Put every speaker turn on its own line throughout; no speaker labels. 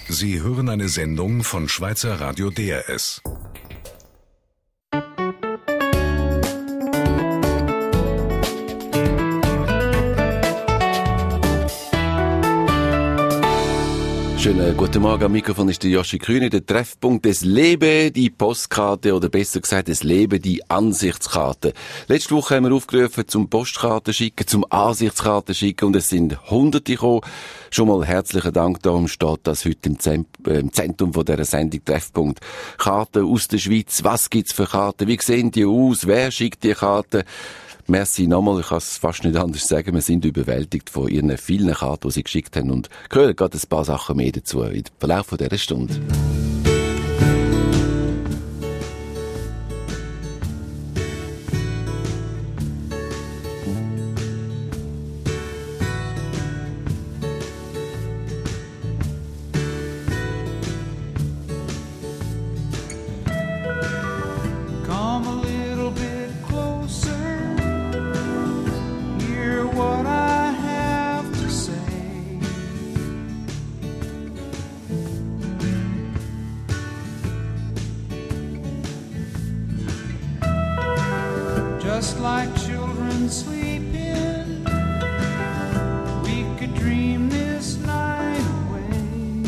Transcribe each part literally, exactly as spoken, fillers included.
Sie hören eine Sendung von Schweizer Radio D R S.
Schönen guten Morgen, am Mikrofon ist der Joshi Kühne, der Treffpunkt des Lebe, die Postkarte oder besser gesagt des Lebe, die Ansichtskarte. Letzte Woche haben wir aufgerufen zum Postkarten schicken, zum Ansichtskarten schicken und es sind Hunderte gekommen. Schon mal herzlichen Dank, darum steht das heute im, Zem- äh, im Zentrum von dieser Sendung Treffpunkt. Karten aus der Schweiz, was gibt's für Karten, wie sehen die aus, wer schickt die Karten? Merci nochmal, ich kann es fast nicht anders sagen, wir sind überwältigt von ihren vielen Karten, die sie geschickt haben und hören gerade ein paar Sachen mehr dazu im Verlauf dieser Stunde.
Just like children sleeping, we could dream this night away.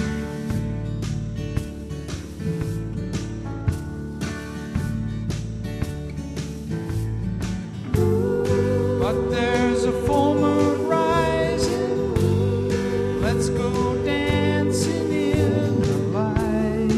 But there's a full moon rising, let's go dancing in the light.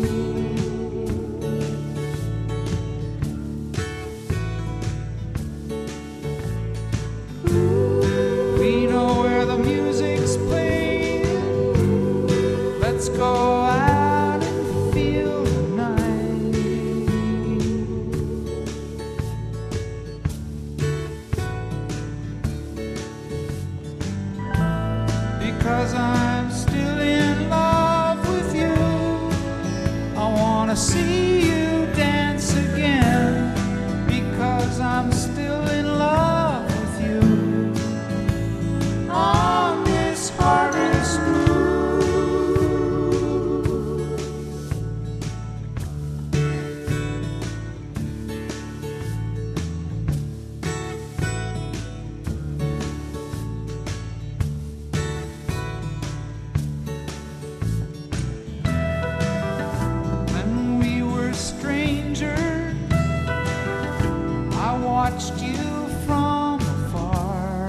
We know where the music's playing. Let's go out and feel the night. Because I'm still in love with you, I wanna see you dance again. Because I'm still in love with you. On this harvest moon. When we were strangers, I watched you from afar.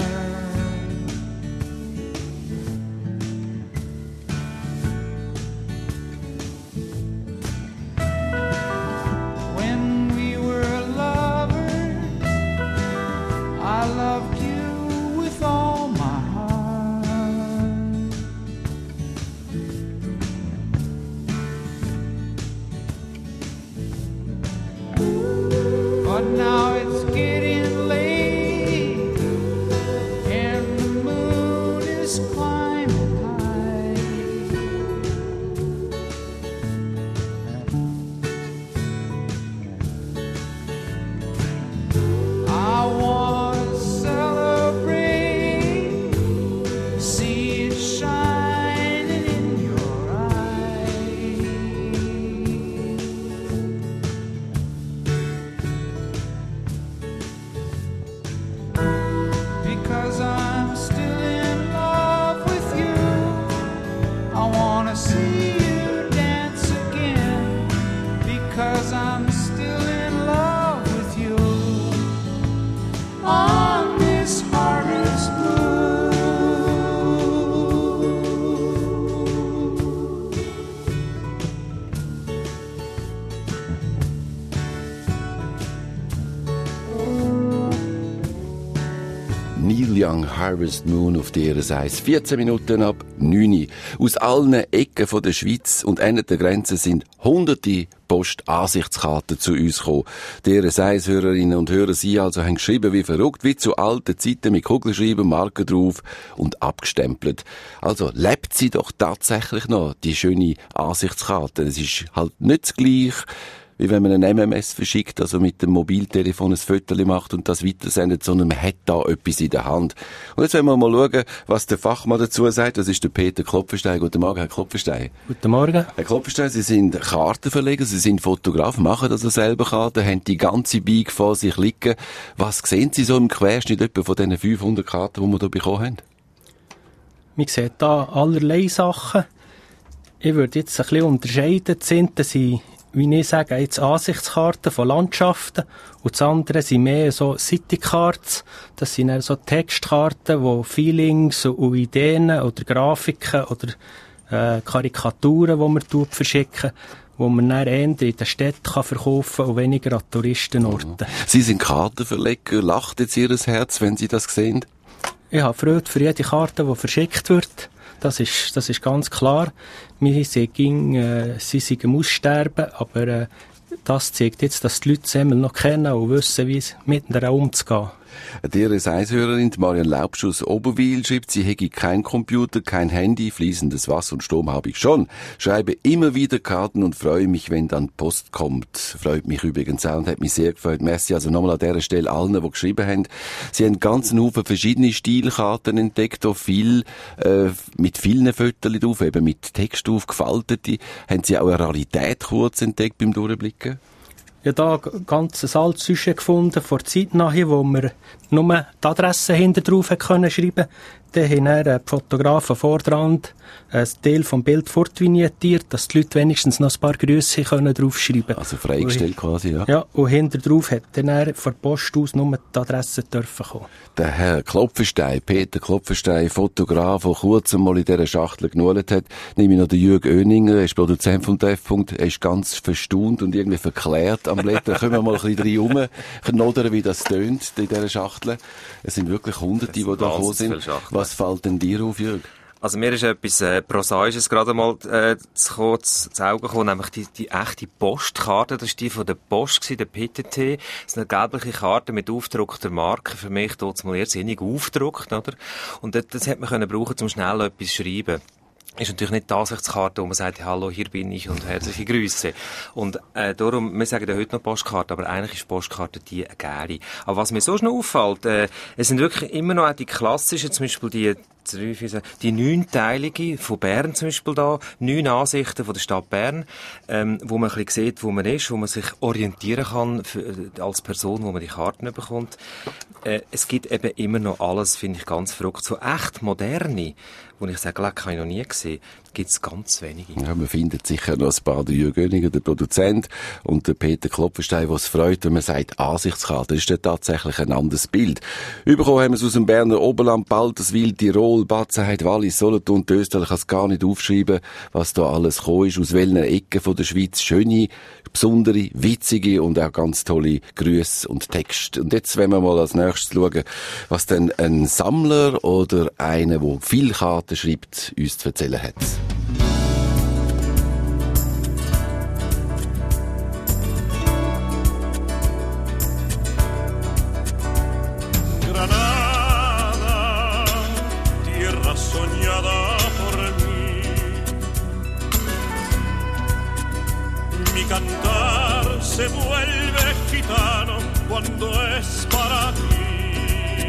When we were lovers, I loved you with all my heart. But now it's getting late, and the moon is climbing high. I wanna celebrate, see it shining in your eyes. Because I'm still in love with you, I wanna see you dance again. Because I'm still in love with you. On this harvest moon.
Neil Young, Harvest Moon auf D R S eins. vierzehn Minuten ab neun. Aus allen Ecken von der Schweiz und Ende der Grenze sind hunderte Post-Ansichtskarten zu uns gekommen. D R S eins-Hörerinnen und Hörer, Sie also haben geschrieben wie verrückt, wie zu alten Zeiten mit Kugelschreiben, Marken drauf und abgestempelt. Also lebt sie doch tatsächlich noch, die schöne Ansichtskarte. Es ist halt nicht das Gleiche wie wenn man ein M M S verschickt, also mit dem Mobiltelefon ein Foto macht und das weitersendet, sondern man hat da etwas in der Hand. Und jetzt wollen wir mal schauen, was der Fachmann dazu sagt. Das ist der Peter Klopfenstein. Guten Morgen, Herr Klopfenstein.
Guten Morgen.
Herr Klopfenstein, Sie sind Kartenverleger, Sie sind Fotograf, machen also selber Karten, haben die ganze Bike vor sich liegen. Was sehen Sie so im Querschnitt etwa von diesen fünfhundert Karten, die wir hier bekommen haben?
Man sieht da allerlei Sachen. Ich würde jetzt ein bisschen unterscheiden. Das eine sind, wie ich sage, jetzt Ansichtskarten von Landschaften. Und das andere sind mehr so City-Cards. Das sind so Textkarten, wo Feelings und Ideen oder Grafiken oder äh, Karikaturen, die man verschicken, wo man dann eher in den Städten kann verkaufen und weniger an Touristenorten.
Sie sind Kartenverleger. Lacht jetzt Ihr Herz, wenn Sie das sehen?
Ich habe Freude für jede Karte, die verschickt wird. Das ist, das ist ganz klar. Wir sind, äh, sie sind am Aussterben, aber äh, das zeigt jetzt, dass die Leute es immer noch kennen und wissen, wie es miteinander umzugehen.
Ihre Eishörerin, Marianne Laubsch aus Oberwil, schreibt, sie hätte kein Computer, kein Handy, fließendes Wasser und Strom habe ich schon. Schreibe immer wieder Karten und freue mich, wenn dann Post kommt. Freut mich übrigens auch und hat mich sehr gefreut. Merci also nochmal an dieser Stelle allen, die geschrieben haben. Sie haben einen ganzen Haufen verschiedene Stilkarten entdeckt, auch viel, äh, mit vielen Fotos drauf, eben mit Text aufgefaltete. Haben Sie auch eine Rarität kurz entdeckt beim Durchblicken?
Ich habe hier ein ganz altes Sujet gefunden, vor Zeit nachher, wo wir nur die Adresse hinter drauf schreiben konnten. Dann haben dann die Fotografen vordrand einen Teil vom Bild fortvigniert, dass die Leute wenigstens noch ein paar Grüße draufschreiben können.
Also freigestellt quasi, ja.
Ja, und hinter drauf hat dann von der Post aus nur die Adresse dürfen kommen.
Der Herr Klopfenstein, Peter Klopfenstein, Fotograf, der kurz einmal in dieser Schachtel genullt hat, nehme ich noch den Jürg Oeninger, er ist Produzent vom Treffpunkt, er ist ganz verstaunt und irgendwie verklärt am Blätter. Können wir mal ein bisschen rein knodern, wie das tönt in dieser Schachtel. Es sind wirklich Hunderte, die da gekommen sind. Was fällt denn dir auf, Jürg?
Also mir ist etwas äh, Prosaisches gerade mal äh, zu kurz zu Augen gekommen, nämlich die, die echte Postkarte, das war die von der Post, gewesen, der P T T. Das ist eine gelbliche Karte mit aufgedruckter Marke, für mich dort mal irrsinnig aufgedruckt, oder? Und das, das hätte man können brauchen, um schnell etwas zu schreiben. Ist natürlich nicht die Ansichtskarte, wo man sagt, hallo, hier bin ich und herzliche Grüße. Und äh, darum, wir sagen ja heute noch Postkarte, aber eigentlich ist Postkarte die eine geile. Aber was mir so schnell auffällt, äh, es sind wirklich immer noch auch die klassischen, zum Beispiel die die neunteilige von Bern zum Beispiel da, neun Ansichten von der Stadt Bern, ähm, wo man ein bisschen sieht, wo man ist, wo man sich orientieren kann für, als Person, wo man die Karten bekommt. Äh, es gibt eben immer noch alles, finde ich ganz verrückt. So echt moderne, wo ich sage, leck, habe ich noch nie gesehen, gibt es ganz wenige.
Ja, man findet sicher noch ein paar, der Jürg Oeninger, der Produzent, und der Peter Klopfenstein, der es freut, wenn man sagt, Ansichtskarte. Das ist ja tatsächlich ein anderes Bild. Überkommen haben wir es aus dem Berner Oberland, Balterswil, Tirol, Batzenheit, Wallis, Solothurn, Österreich. Ich kann es gar nicht aufschreiben, was da alles gekommen ist, aus welchen Ecken von der Schweiz. Schöne, besondere, witzige und auch ganz tolle Grüße und Texte. Und jetzt wollen wir mal als nächstes schauen, was denn ein Sammler oder einer, der viel Karten schreibt, uns zu erzählen hat.
Cantar se vuelve gitano cuando es para ti.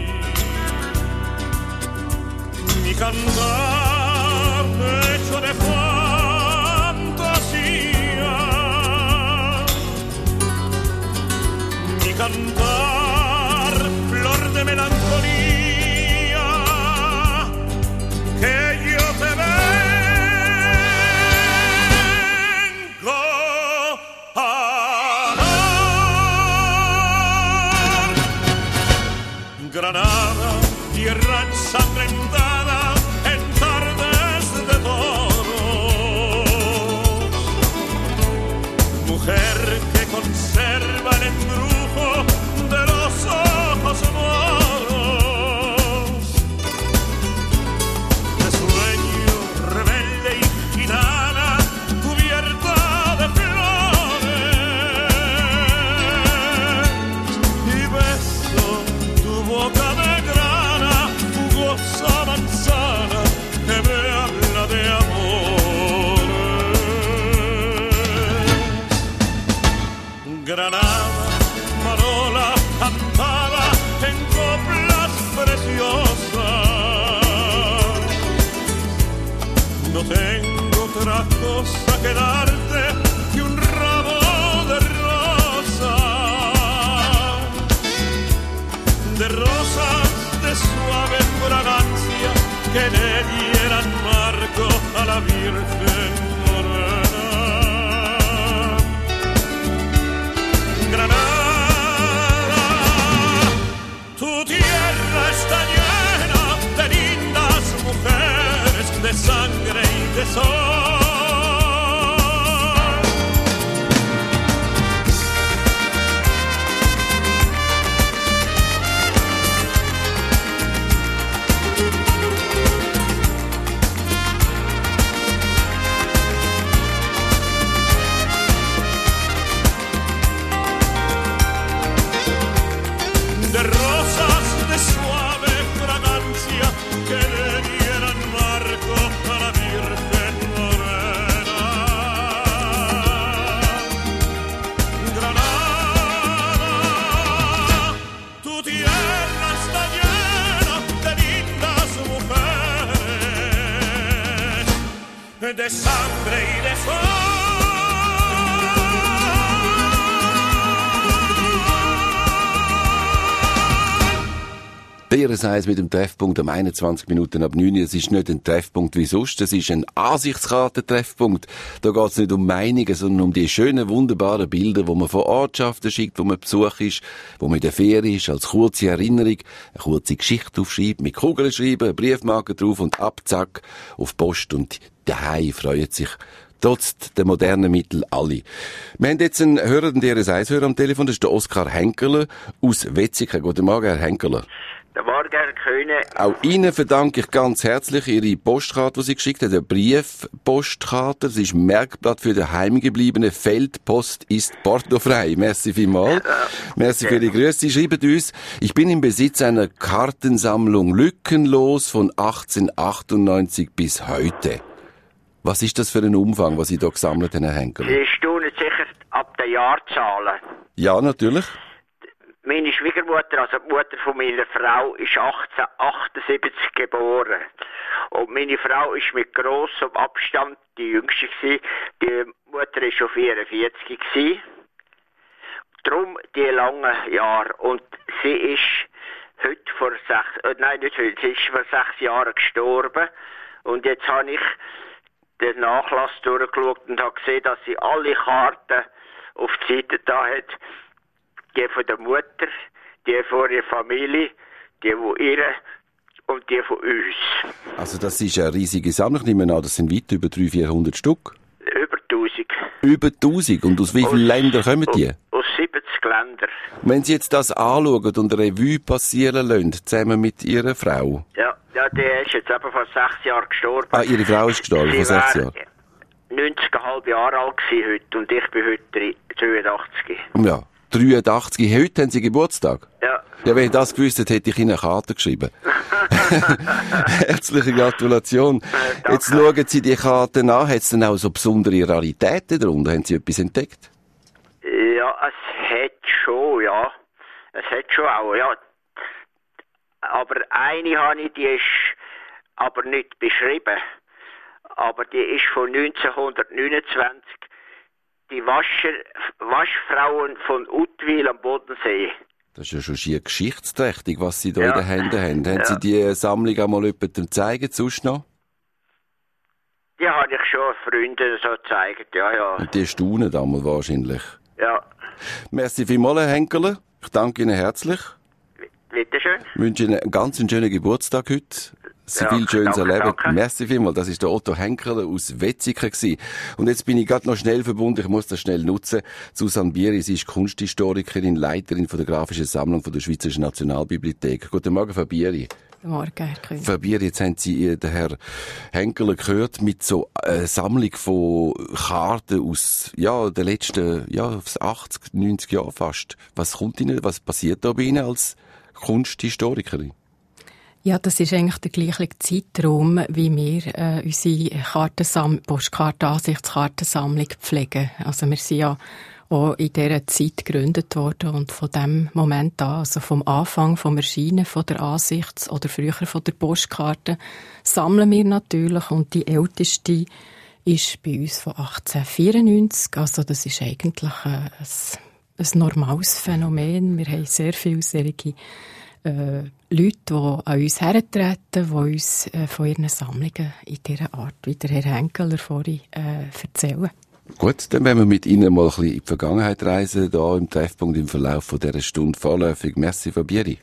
Mi cantar hecho de fantasía. Mi cantar flor de melancolía que yo te veo. Granada, tierra ensangrentada, en tarde no tengo otra cosa que darte que un ramo de rosas, de rosas de suave fragancia que le dieran marco a la Virgen morena. Granada, tu tierra está llena de lindas mujeres, de sangre y de sol. De rosas de suave fragancia que le dieran marco a la Virgen morena. Granada, tu tierra está llena de lindas mujeres, de sangre y de sol.
D R S eins mit dem Treffpunkt um einundzwanzig Minuten ab neun. Es ist nicht ein Treffpunkt wie sonst, es ist ein Ansichtskarten-Treffpunkt. Da geht es nicht um Meinungen, sondern um die schönen, wunderbaren Bilder, die man von Ortschaften schickt, wo man Besuch ist, wo man in der Ferien ist, als kurze Erinnerung, eine kurze Geschichte aufschreibt, mit Kugeln schreiben, eine Briefmarke drauf und ab, zack, auf Post. Und daheim freuen sich trotz der modernen Mittel alle. Wir haben jetzt einen Hörer, den D R S eins-Hörer am Telefon, das ist der Oskar Henkerle aus Wetzikon. Guten Morgen, Herr Henkerle.
Guten Morgen, Herr Köhne.
Auch Ihnen verdanke ich ganz herzlich Ihre Postkarte, die Sie geschickt haben, eine Briefpostkarte. Das ist ein Merkblatt für die heimgebliebene Feldpost ist portofrei. Merci vielmals. Ja, Merci für die Grüße. Sie schreiben uns, ich bin im Besitz einer Kartensammlung lückenlos von achtzehnhundertachtundneunzig bis heute. Was ist das für ein Umfang, was Sie da gesammelt haben, Herr Henkel?
Sie staunen sicher ab den Jahrzahlen.
Ja, natürlich.
Meine Schwiegermutter, also die Mutter von meiner Frau, ist achtzehnhundertachtundsiebzig geboren. Und meine Frau ist mit grossem Abstand die jüngste gewesen. Die Mutter ist schon vierundvierzig gewesen. Darum die langen Jahre. Und sie ist heute vor sechs, äh, nein, nicht heute, sie ist vor sechs Jahren gestorben. Und jetzt habe ich den Nachlass durchgeschaut und habe gesehen, dass sie alle Karten auf die Seite da hat. Die von der Mutter, die von ihrer Familie, die von ihr und die von uns.
Also das ist eine riesige Sammlung. Ich nehme an, das sind weit über dreihundert, vierhundert Stück.
Über tausend.
Über tausend? Und aus wie vielen Ländern kommen die?
Aus siebzig Ländern.
Wenn Sie jetzt das anschauen und eine Revue passieren lassen, zusammen mit Ihrer Frau?
Ja, ja, die ist jetzt eben vor sechs Jahren gestorben.
Ah, Ihre Frau ist gestorben vor sechs Jahren?
neunzig Komma fünf Jahre alt gewesen heute und ich bin heute zweiundachtzig.
Ja, dreiundachtzig. Heute haben Sie Geburtstag?
Ja.
Ja, wenn ich das gewusst hätte, hätte ich Ihnen eine Karte geschrieben. Herzliche Gratulation.
Äh,
jetzt schauen Sie die Karten an. Hat es denn auch so besondere Raritäten darunter? Haben Sie etwas entdeckt?
Ja, es hat schon, ja. Es hat schon auch, ja. Aber eine habe ich, die ist aber nicht beschrieben. Aber die ist von neunzehnhundertneunundzwanzig. Die Wascher, Waschfrauen von Utwil am Bodensee.
Das ist ja schon schier geschichtsträchtig, was Sie da
ja.
in den Händen haben. Haben
ja.
Sie die Sammlung einmal jemandem zeigen, sonst noch?
Die habe ich schon Freunden so gezeigt, ja, ja.
Und die staunen damals wahrscheinlich.
Ja.
Merci vielmals, Herr Henkerle. Ich danke Ihnen herzlich.
Bitte schön.
Ich wünsche Ihnen einen ganz schönen Geburtstag heute. Sie
ja,
viel Schönes
danke,
erleben.
Danke.
Merci vielmals. Das ist der Otto Henkerle aus Wetzikon gewesen. Und jetzt bin ich gerade noch schnell verbunden. Ich muss das schnell nutzen. Susanne Bieri, sie ist Kunsthistorikerin, Leiterin von der grafischen Sammlung von der Schweizerischen Nationalbibliothek. Guten Morgen, Frau Bieri.
Guten Morgen, Herr König.
Frau Bieri, jetzt haben Sie den Herrn Henkerle gehört mit so einer Sammlung von Karten aus, ja, den letzten, ja, achtzig, neunzig Jahren fast. Was kommt Ihnen, was passiert da bei Ihnen als Kunsthistorikerin?
Ja, das ist eigentlich der gleiche Zeitraum, wie wir äh, unsere Kartensam- Postkarten-Ansichtskartensammlung pflegen. Also wir sind ja auch in dieser Zeit gegründet worden. Und von dem Moment an, also vom Anfang, vom Erscheinen von der Ansichts- oder früher von der Postkarte, sammeln wir natürlich. Und die älteste ist bei uns von achtzehnhundertvierundneunzig. Also das ist eigentlich ein, ein normales Phänomen. Wir haben sehr viele solche äh, Leute, die an uns hertreten, die uns äh, von ihren Sammlungen in dieser Art, wie der Herr Henkeler vorhin äh, erzählen.
Gut, dann werden wir mit Ihnen mal ein bisschen in die Vergangenheit reisen, hier im Treffpunkt im Verlauf von dieser Stunde vorläufig. Merci, Fabieri.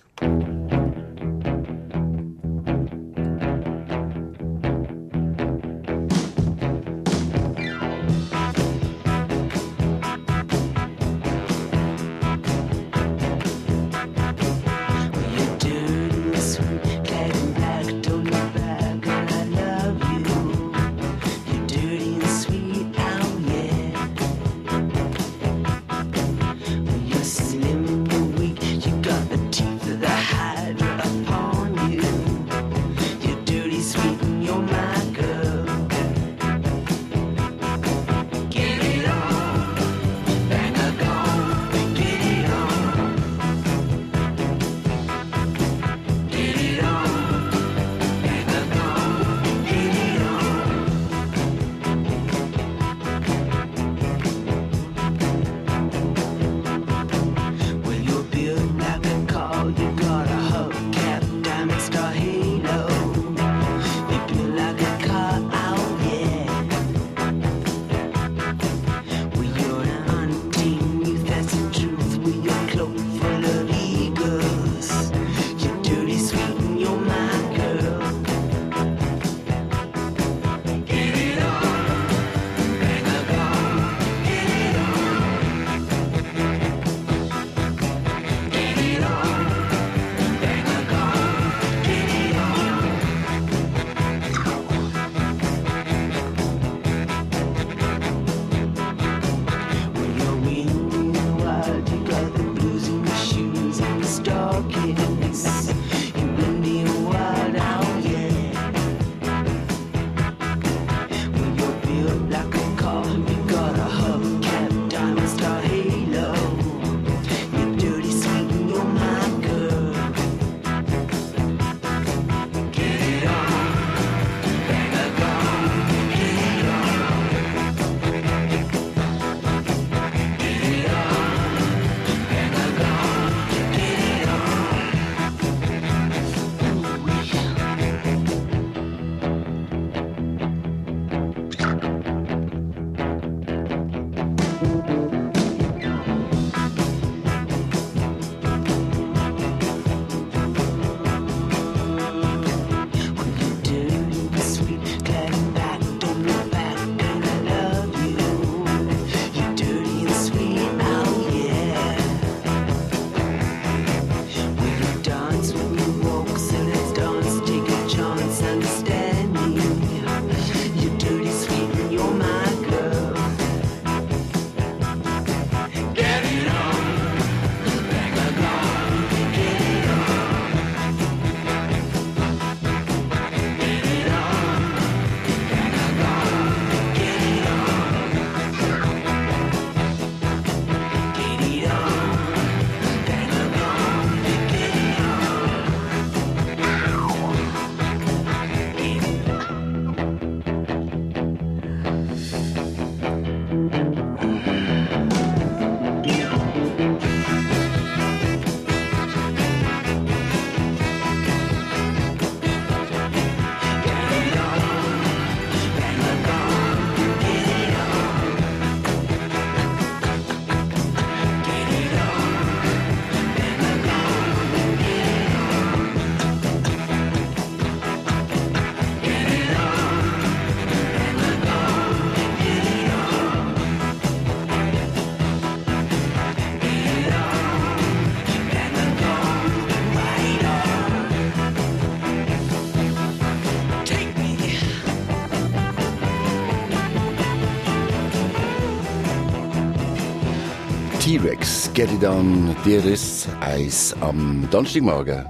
T-Rex, Get It On, dir ist Eis am Donnerstagmorgen.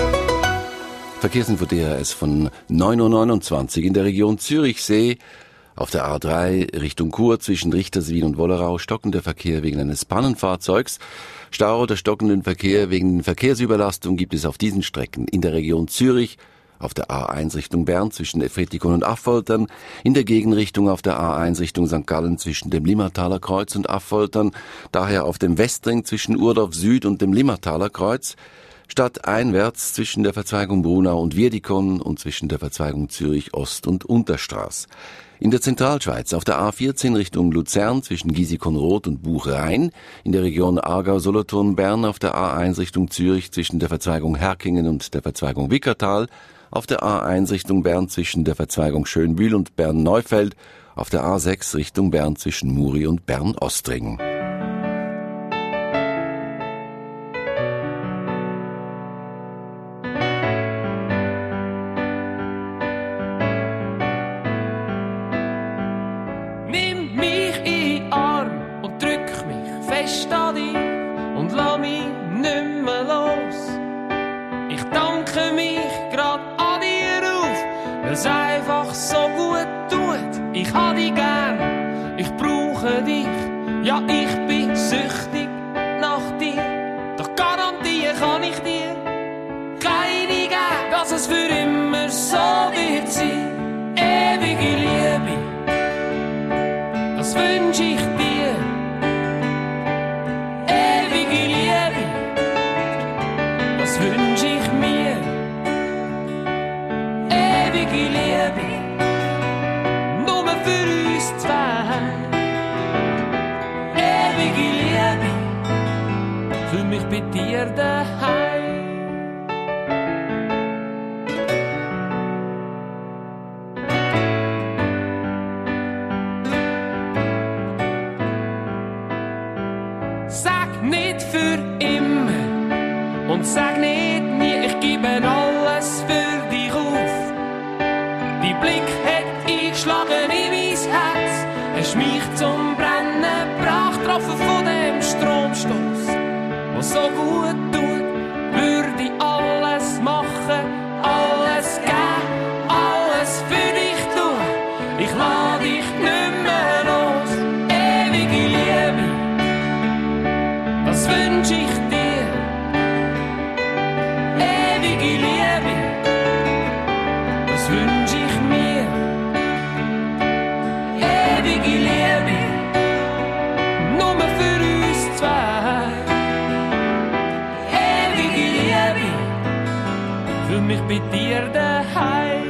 Verkehrsinfo D R S von neun Uhr neunundzwanzig in der Region Zürichsee. Auf der A drei Richtung Chur zwischen Richterswil und Wollerau stockender Verkehr wegen eines Pannenfahrzeugs. Stau oder stockenden Verkehr wegen Verkehrsüberlastung gibt es auf diesen Strecken in der Region Zürich, auf der A eins Richtung Bern zwischen Efretikon und Affoltern, in der Gegenrichtung auf der A eins Richtung Sankt Gallen zwischen dem Limmertaler Kreuz und Affoltern, daher auf dem Westring zwischen Urdorf Süd und dem Limmertaler Kreuz, stadteinwärts zwischen der Verzweigung Brunau und Wiedikon und zwischen der Verzweigung Zürich Ost und Unterstraß. In der Zentralschweiz auf der A vierzehn Richtung Luzern zwischen Gisikon-Roth und Buch-Rhein, in der Region Aargau-Solothurn-Bern auf der A eins Richtung Zürich zwischen der Verzweigung Herkingen und der Verzweigung Wickertal, auf der A eins Richtung Bern zwischen der Verzweigung Schönbühl und Bern-Neufeld, auf der A sechs Richtung Bern zwischen Muri und Bern-Ostring.
Nimm mich in den Arm und drück mich fest an dich und lass mich nicht mehr los. Ich danke mich grad an dir auf, weil's einfach so gut tut. Ich hab dich gern, ich brauche dich, ja ich bin süchtig nach dir. Doch garantieren kann ich dir keine geben, dass es für immer so wird sein. Ewige Liebe, das wünsch ich dir. Ewige Liebe, das wünsch ich mir. Ewige Liebe, nur für uns zwei. Ewige Liebe, für mich bei dir daheim. Sag nicht für immer und sag nicht nie, ich gebe alles für dich auf. Dein Blick hat eingeschlagen in mein Herz, hast mich zum Brennen gebracht, getroffen von dem Stromstoß, was so gut tut, würde ich alles machen, alles geben, alles für dich tun. Ich lass dich nicht mehr los, ewige Liebe, das wünsch ich dir. Ewige Liebe, das wünsch ich mir. Ewige Liebe, nur für uns zwei. Ewige Liebe, für mich bei dir daheim.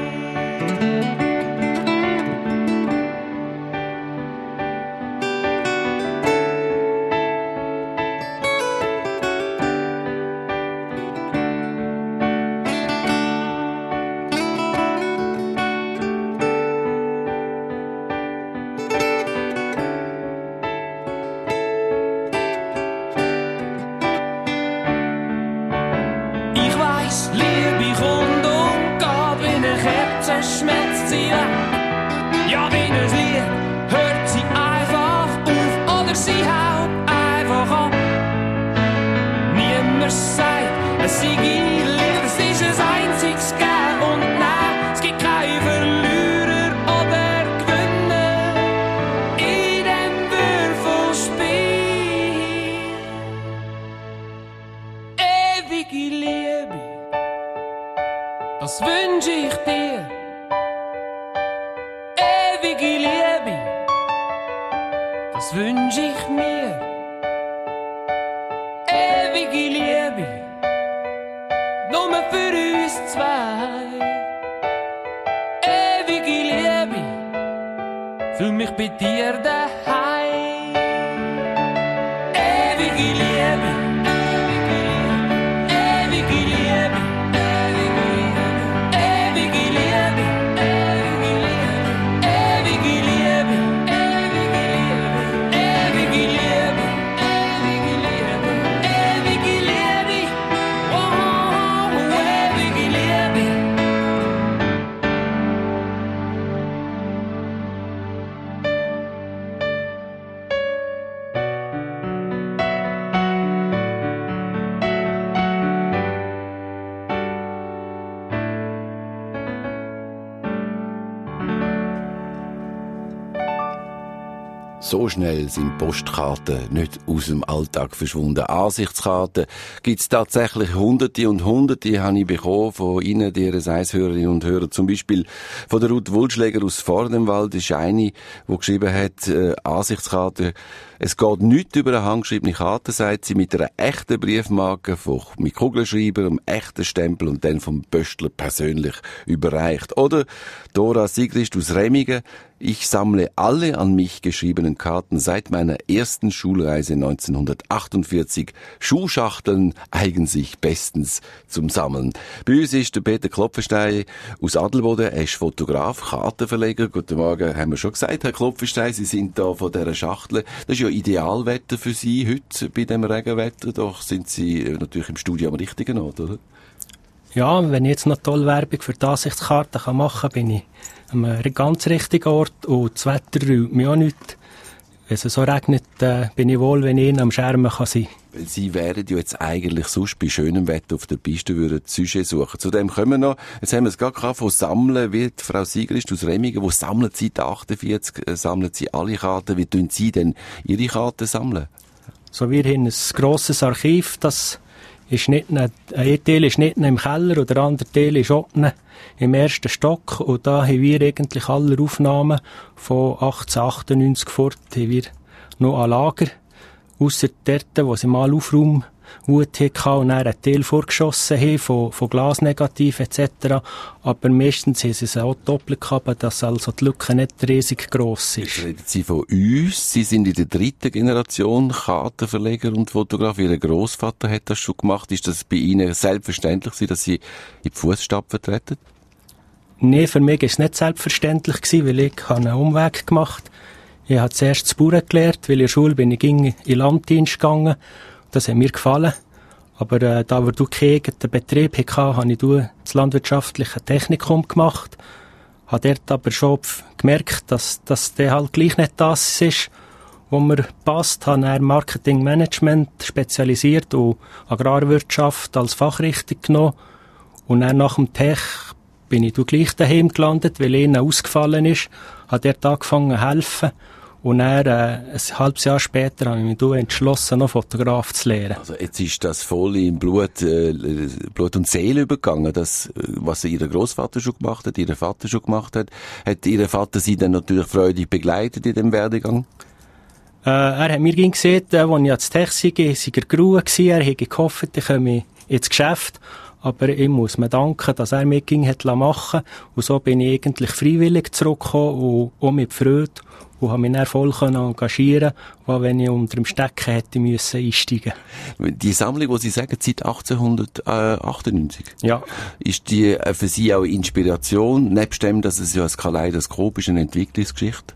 Ich weiss, Liebe kommt und geht, wie eine Kerze schmelzt sie weg. Ja, wie ein Lied hört sie einfach auf oder sie haut einfach ab. Niemand sagt, es sei Licht, es ist ein einziges Geben und Nein. Es gibt keine Verlierer oder Gewinner in dem Würfelspiel. Ewige Liebe, das wünsch ich dir. Ewige Liebe, das wünsch ich mir. Ewige Liebe, nur für uns zwei. Ewige Liebe, für mich bei dir daheim. Ewige Liebe, ewige Liebe, ewige Liebe, ewige Liebe, ewige Liebe, ewige Liebe, ewige Liebe, ewige Liebe, oh, ewige Liebe.
So schnell sind Postkarten nicht aus dem Alltag verschwunden. Ansichtskarten gibt's tatsächlich Hunderte und Hunderte, habe ich bekommen von Ihnen, die R S eins-Hörerinnen und Hörer. Zum Beispiel von der Ruth Wulschläger aus Vordenwald. Das ist eine, die geschrieben hat, äh, Ansichtskarten. Es geht nicht über eine handgeschriebene Karte, sagt sie, mit einer echten Briefmarke, von, mit Kugelschreiber, einem echten Stempel und dann vom Pöstler persönlich überreicht. Oder Dora Sigrist aus Remmingen. Ich sammle alle an mich geschriebenen Karten seit meiner ersten Schulreise neunzehnhundertachtundvierzig. Schuhschachteln eignen sich bestens zum Sammeln. Bei uns ist der Peter Klopfenstein aus Adelboden. Er ist Fotograf, Kartenverleger. Guten Morgen, haben wir schon gesagt, Herr Klopfenstein, Sie sind da von dieser Schachtel. Das ist ja Idealwetter für Sie heute bei dem Regenwetter. Doch sind Sie natürlich im Studio am richtigen Ort, oder?
Ja, wenn ich jetzt noch tolle Werbung für die Ansichtskarte machen kann, bin ich am ganz richtigen Ort und das Wetter rührt mich auch nicht. Wenn es so regnet, äh, bin ich wohl, wenn ich am Schermen kann sein.
Weil Sie wären ja jetzt eigentlich sonst bei schönem Wetter auf der Piste würden Sujet suchen. Zudem kommen wir noch, jetzt haben wir es gerade gehabt, von Sammeln, wie die Frau Sigrist aus Remmingen, wo sammelt seit achtundvierzig, äh, sammelt sie alle Karten. Wie tun Sie denn Ihre Karten sammeln?
So, wir haben ein grosses Archiv, das ist nicht, ein Teil ist nicht im Keller und der andere Teil ist unten im ersten Stock. Und da haben wir eigentlich alle Aufnahmen von achtzehnhundertachtundneunzig fort, haben wir noch an Lager. Ausser dort, wo sie mal Aufraumwut hatten und dann einen Teil vorgeschossen haben von, von Glasnegativ et cetera. Aber meistens haben sie es auch doppelt gehabt, dass also die Lücke nicht riesig gross ist.
Jetzt reden Sie von uns. Sie sind in der dritten Generation Kartenverleger und Fotograf. Ihr Grossvater hat das schon gemacht. Ist das bei Ihnen selbstverständlich, dass Sie in die Fußstapfen treten?
Nein, für mich war es nicht selbstverständlich, weil ich einen Umweg gemacht habe. Ich habe zuerst das Bauern gelernt, weil in der Schule bin ich in den Landdienst gegangen. Das hat mir gefallen. Aber äh, da wir keinen eigenen Betrieb hatten, habe ich das landwirtschaftliche Technikum gemacht. Habe dort aber schon gemerkt, dass das halt gleich nicht das ist, was mir passt. Habe dann Marketingmanagement spezialisiert und Agrarwirtschaft als Fachrichtung genommen. Und dann nach dem Tech bin ich gleich daheim gelandet, weil ihnen ausgefallen ist. Habe dort angefangen zu helfen. Und dann, äh, ein halbes Jahr später habe ich mich entschlossen, noch Fotograf zu lernen.
Also jetzt ist das voll im Blut, äh, Blut und Seele übergegangen, das, was Ihr Grossvater schon gemacht hat, Ihr Vater schon gemacht hat. Hat Ihr Vater Sie dann natürlich freudig begleitet in dem Werdegang?
Äh, er hat mir gesagt, äh, als ich ans Tech sei, sei er geruhen gewesen, er hätte gehofft, ich komme ins Geschäft. Aber ich muss mir danken, dass er mich hat machen. Und so bin ich eigentlich freiwillig zurückgekommen und auch mit Freude. Und habe mich dann voll engagieren können, wenn ich unter dem Stecken hätte müssen einsteigen.
Die Sammlung, die Sie sagen, seit achtzehnhundertachtundneunzig?
Ja. Ist
die für Sie auch Inspiration, nebst dem, dass es ja ein Kaleidoskop ist, eine Entwicklungsgeschichte?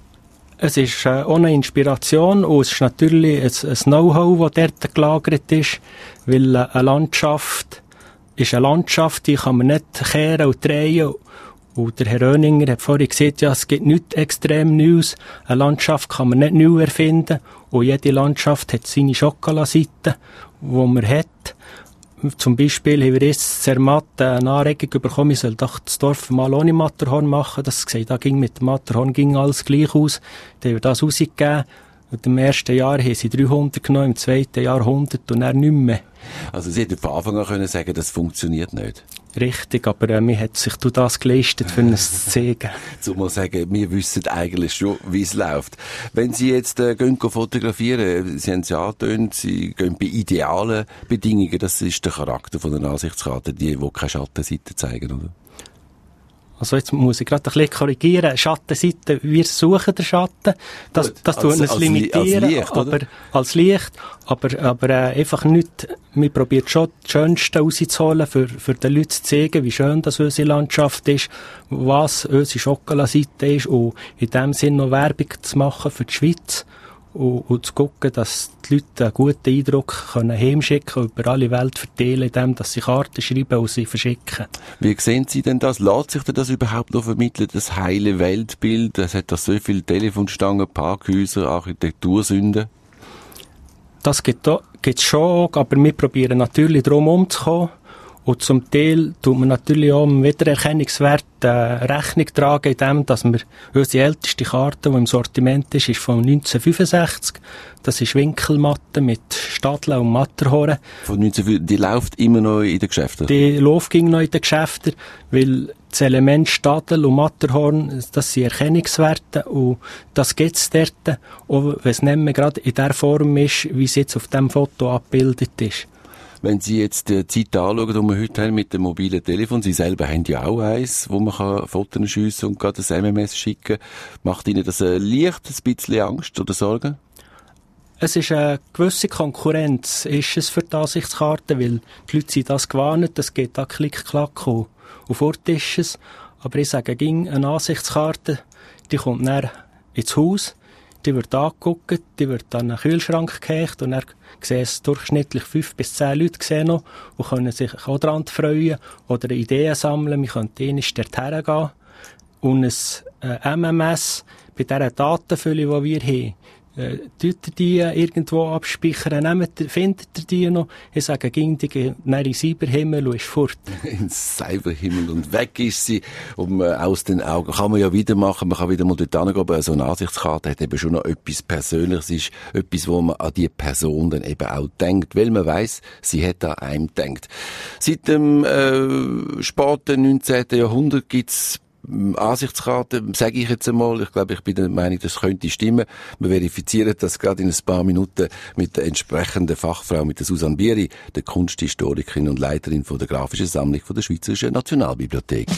Es ist äh, auch eine Inspiration und es ist natürlich ein, ein Know-how, das dort gelagert ist, weil äh, eine Landschaft ist eine Landschaft, die kann man nicht kehren und drehen. Und der Herr Oeninger hat vorhin gesagt, ja, es gibt nichts extrem Neues. Eine Landschaft kann man nicht neu erfinden. Und jede Landschaft hat seine Schokolaseite, die man hat. Zum Beispiel haben wir jetzt Zermatt eine Anregung bekommen, ich soll doch das Dorf mal ohne Matterhorn machen. Das gesagt, da ging mit dem Matterhorn ging alles gleich aus. Dann haben wir das rausgegeben. Und im ersten Jahr haben sie dreihundert genommen, im zweiten Jahr hundert und dann nicht mehr.
Also Sie hätten von Anfang an können sagen, das funktioniert nicht.
Richtig, aber äh, mir hat sich das geleistet, für uns zu zeigen.
Zumal sagen, wir wissen eigentlich schon, wie es läuft. Wenn Sie jetzt äh, gehen fotografieren, Sie haben es ja angetönt, Sie gehen bei idealen Bedingungen, das ist der Charakter von der Ansichtskarte, die, die keine Schattenseite zeigen, oder?
Also jetzt muss ich gerade ein bisschen korrigieren. Schattenseite, wir suchen den Schatten. Das,
Gut,
das tut
als,
uns
als,
limitieren.
als Licht,
aber,
oder?
Als Licht. Aber, aber äh, einfach nicht, wir probieren schon das Schönste rauszuholen, für, für den Leuten zu zeigen, wie schön das unsere Landschaft ist, was unsere Schokolaseite ist und in dem Sinne noch Werbung zu machen für die Schweiz. Und, und zu gucken, dass die Leute einen guten Eindruck können heimschicken und über alle Welt verteilen, indem dass sie Karten schreiben und sie verschicken.
Wie sehen Sie denn das? Lässt sich denn das überhaupt noch vermitteln, das heile Weltbild? Es hat da so viele Telefonstangen, Parkhäuser, Architektursünden.
Das gibt es schon, aber wir probieren natürlich darum umzukommen. Und zum Teil tut man natürlich auch im Wiedererkennungswert äh, Rechnung tragen, indem dass wir unsere älteste Karte, die im Sortiment ist, ist von neunzehnhundertfünfundsechzig. Das ist Winkelmatte mit Stadler und Matterhorn.
Von neunzehnhundertfünfundsechzig, die läuft immer noch in den Geschäften?
Die läuft ging noch in den Geschäften, weil das Element Stadel und Matterhorn, das sind Erkennungswerte und das gibt es dort, auch wenn es nicht mehr gerade in der Form ist, wie es jetzt auf dem Foto abgebildet ist.
Wenn Sie jetzt die Zeit anschauen, die wir heute haben mit dem mobilen Telefon, Sie selber haben ja auch eins, wo man kann Fotos schiessen und gerade ein M M S schicken, macht Ihnen das ein leicht ein bisschen Angst oder Sorgen?
Es ist eine gewisse Konkurrenz, ist es für die Ansichtskarte, weil die Leute sind das gewarnt, es geht da Klick, Klack und, und fort ist es. Aber ich sage, ging eine Ansichtskarte, die kommt dann ins Haus, die wird angeguckt, die wird an einen Kühlschrank gehängt und dann sehen es durchschnittlich fünf bis zehn Leute sehen noch und können sich auch daran freuen oder Ideen sammeln. Wir können einmal dorthin gehen und ein äh, M M S bei dieser Datenfülle, die wir haben, äh, tut ihr die irgendwo abspeichern, nehmt ihr, findet ihr die noch? Ich sage, ging die in den Cyberhimmel und ist fort.
In Cyberhimmel und weg ist sie. Und äh, aus den Augen kann man ja wieder machen, man kann wieder mal dort hingehen, aber so eine Ansichtskarte hat eben schon noch etwas Persönliches, ist etwas, wo man an die Person dann eben auch denkt, weil man weiss, sie hat an einem gedacht. Seit dem äh, späten neunzehnten Jahrhundert gibt's Ansichtskarten, sage ich jetzt einmal. Ich glaube, ich bin der Meinung, das könnte stimmen. Wir verifizieren das gerade in ein paar Minuten mit der entsprechenden Fachfrau, mit der Susanne Bieri, der Kunsthistorikerin und Leiterin von der Grafischen Sammlung von der Schweizerischen Nationalbibliothek.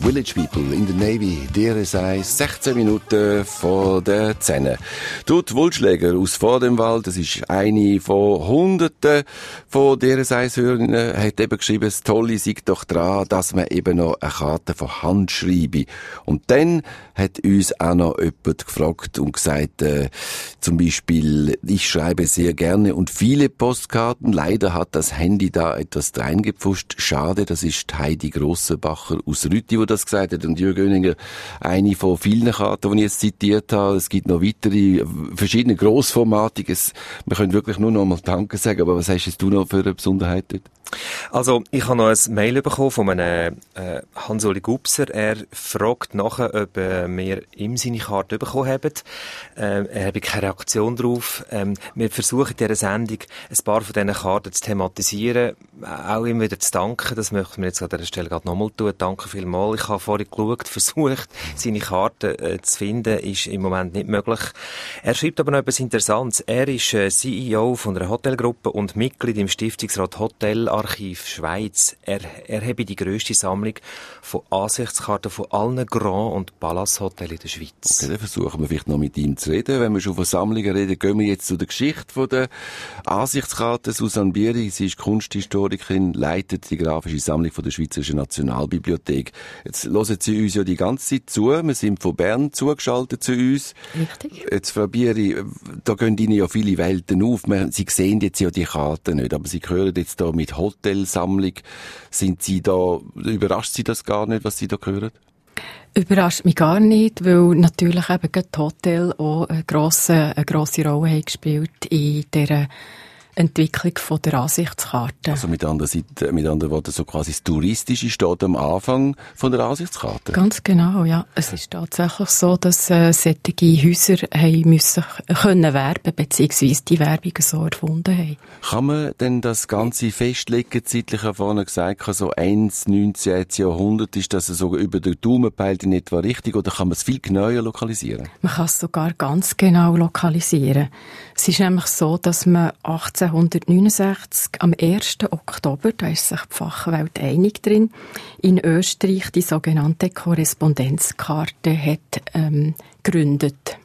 Village People in the Navy, D R S eins, sechzehn Minuten vor der zehn. Tut Wulschläger aus vor dem Wald, das ist eine von Hunderten von D R S eins-Hörerinnen, hat eben geschrieben, das Tolle sei doch dran, dass man eben noch eine Karte von Hand schreibe. Und dann hat uns auch noch jemand gefragt und gesagt, äh, zum Beispiel, ich schreibe sehr gerne und viele Postkarten, leider hat das Handy da etwas reingepfuscht, schade, das ist Heidi Grossenbacher aus Rütti, die das gesagt hat, und Jürgen Oeninger, eine von vielen Karten, die ich jetzt zitiert habe. Es gibt noch weitere, verschiedene Grossformatige. Wir können wirklich nur noch mal Danke sagen, aber was hast jetzt du noch für eine Besonderheit dort?
Also, ich habe noch ein Mail bekommen von einem äh, Hans-Uli Gubser. Er fragt nachher, ob äh, wir ihm seine Karte bekommen haben. Äh, er habe keine Reaktion darauf. Ähm, wir versuchen in dieser Sendung ein paar von diesen Karten zu thematisieren, auch ihm wieder zu danken. Das möchten wir jetzt an dieser Stelle gerade nochmal tun. Danke vielmals. Ich habe vorhin geschaut, versucht, seine Karte äh, zu finden. Ist im Moment nicht möglich. Er schreibt aber noch etwas Interessantes. Er ist äh, C E O von einer Hotelgruppe und Mitglied im Stiftungsrat Hotel Archiv Schweiz. Er, er habe die grösste Sammlung von Ansichtskarten von allen Grand- und Palace-Hotels in der Schweiz.
Okay, dann versuchen wir vielleicht noch mit ihm zu reden. Wenn wir schon von Sammlungen reden, gehen wir jetzt zu der Geschichte von der Ansichtskarten. Susanne Bieri, sie ist Kunsthistorikerin, leitet die grafische Sammlung von der Schweizerischen Nationalbibliothek. Jetzt hören Sie uns ja die ganze Zeit zu. Wir sind von Bern zugeschaltet zu uns.
Richtig.
Jetzt, Frau Bieri, da gehen Ihnen ja viele Welten auf. Sie sehen jetzt ja die Karten nicht, aber Sie hören jetzt da mit Hotelsammlung. Sind Sie da, überrascht Sie das gar nicht, was Sie da hören?
Überrascht mich gar nicht, weil natürlich eben das Hotel auch eine grosse, eine grosse Rolle hat gespielt in dieser Entwicklung von der Ansichtskarte.
Also mit anderen, Seite, mit anderen Worten, so quasi das Touristische steht am Anfang von der Ansichtskarte.
Ganz genau, ja. Es ist tatsächlich so, dass äh, solche Häuser haben müssen können werben, beziehungsweise die Werbung so erfunden haben.
Kann man denn das Ganze festlegen, zeitlich vorne gesagt, so eins neunzehnten Jahrhundert, ist das so über den Daumen peilt in etwa richtig, oder kann man es viel genauer lokalisieren?
Man kann es sogar ganz genau lokalisieren. Es ist nämlich so, dass man achtzehnhundertneunundsechzig am ersten Oktober, da ist sich die Fachwelt einig drin, in Österreich die sogenannte Korrespondenzkarte hat ähm, gegründet.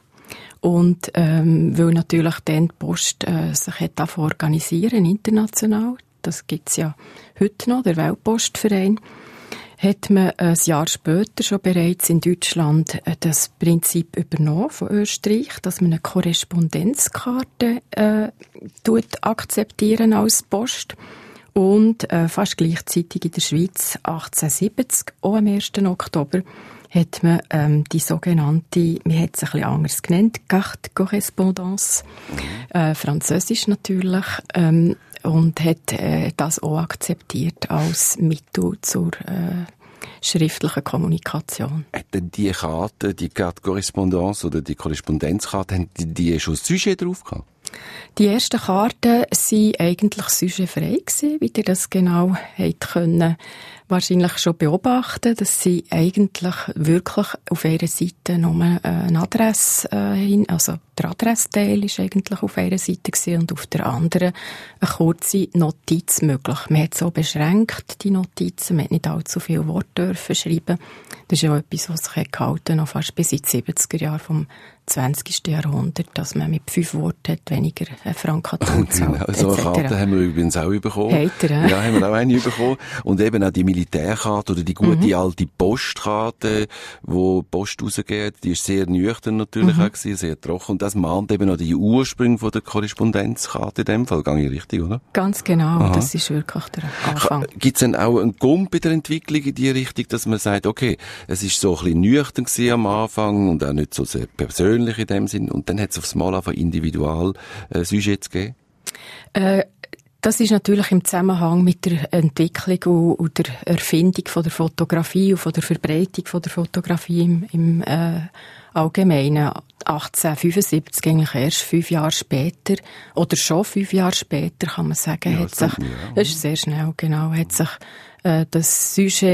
Und ähm, weil natürlich dann die Post äh, sich hat organisieren international, das gibt's ja heute noch, der Weltpostverein, hat man ein Jahr später schon bereits in Deutschland das Prinzip übernommen von Österreich, dass man eine Korrespondenzkarte äh, tut akzeptieren als Post. Und äh, fast gleichzeitig in der Schweiz achtzehnhundertsiebzig, auch am ersten Oktober, hat man ähm, die sogenannte, man hat es ein bisschen anders genannt, Carte Correspondance, äh, französisch natürlich, ähm, und hat äh, das auch akzeptiert als Mittel zur äh, schriftlichen Kommunikation.
Hat denn die Karte, die Carte Correspondance oder die Korrespondenzkarte, haben die, die schon Sujet drauf gehabt?
Die ersten Karten waren eigentlich sujetfrei gewesen, wie ihr das genau habt können wahrscheinlich schon beobachten, dass sie eigentlich wirklich auf ihrer Seite nur eine Adresse äh, hin, also der Adressteil ist eigentlich auf einer Seite gewesen und auf der anderen eine kurze Notiz möglich. Man hat so beschränkt, die Notizen, man hat nicht allzu viele Worte dürfen schreiben. Das ist ja etwas, was sich gehalten noch fast bis in die siebziger Jahre vom zwanzigsten Jahrhundert, dass man mit fünf Worten hat weniger eine Frankatur zahlt.
Genau, so eine Karte haben wir übrigens auch bekommen.
Habt ihr, äh?
Ja, haben wir auch eine bekommen. Und eben auch die Militärkarte oder die gute mhm. alte Postkarte, wo die Post rausgeht, die ist sehr nüchtern natürlich mhm. auch gewesen, sehr trocken. Und das mahnt eben auch die Ursprünge von der Korrespondenzkarte in dem Fall. Gehe ich richtig, oder?
Ganz genau,
Aha.
Das ist wirklich der Anfang.
Gibt es denn auch einen Gump bei der Entwicklung in die Richtung, dass man sagt, okay, es ist so ein bisschen nüchtern gewesen am Anfang und auch nicht so sehr persönlich in dem Sinn, und dann hat es aufs Mal einfach individual äh, Sujets gegeben?
Äh, das ist natürlich im Zusammenhang mit der Entwicklung und, und der Erfindung von der Fotografie und von der Verbreitung von der Fotografie im, im äh, Allgemeinen. achtzehnhundertfünfundsiebzig, eigentlich erst fünf Jahre später, oder schon fünf Jahre später, kann man sagen,
ja,
hat sich, das ist sehr schnell, genau, hat sich äh, das Sujet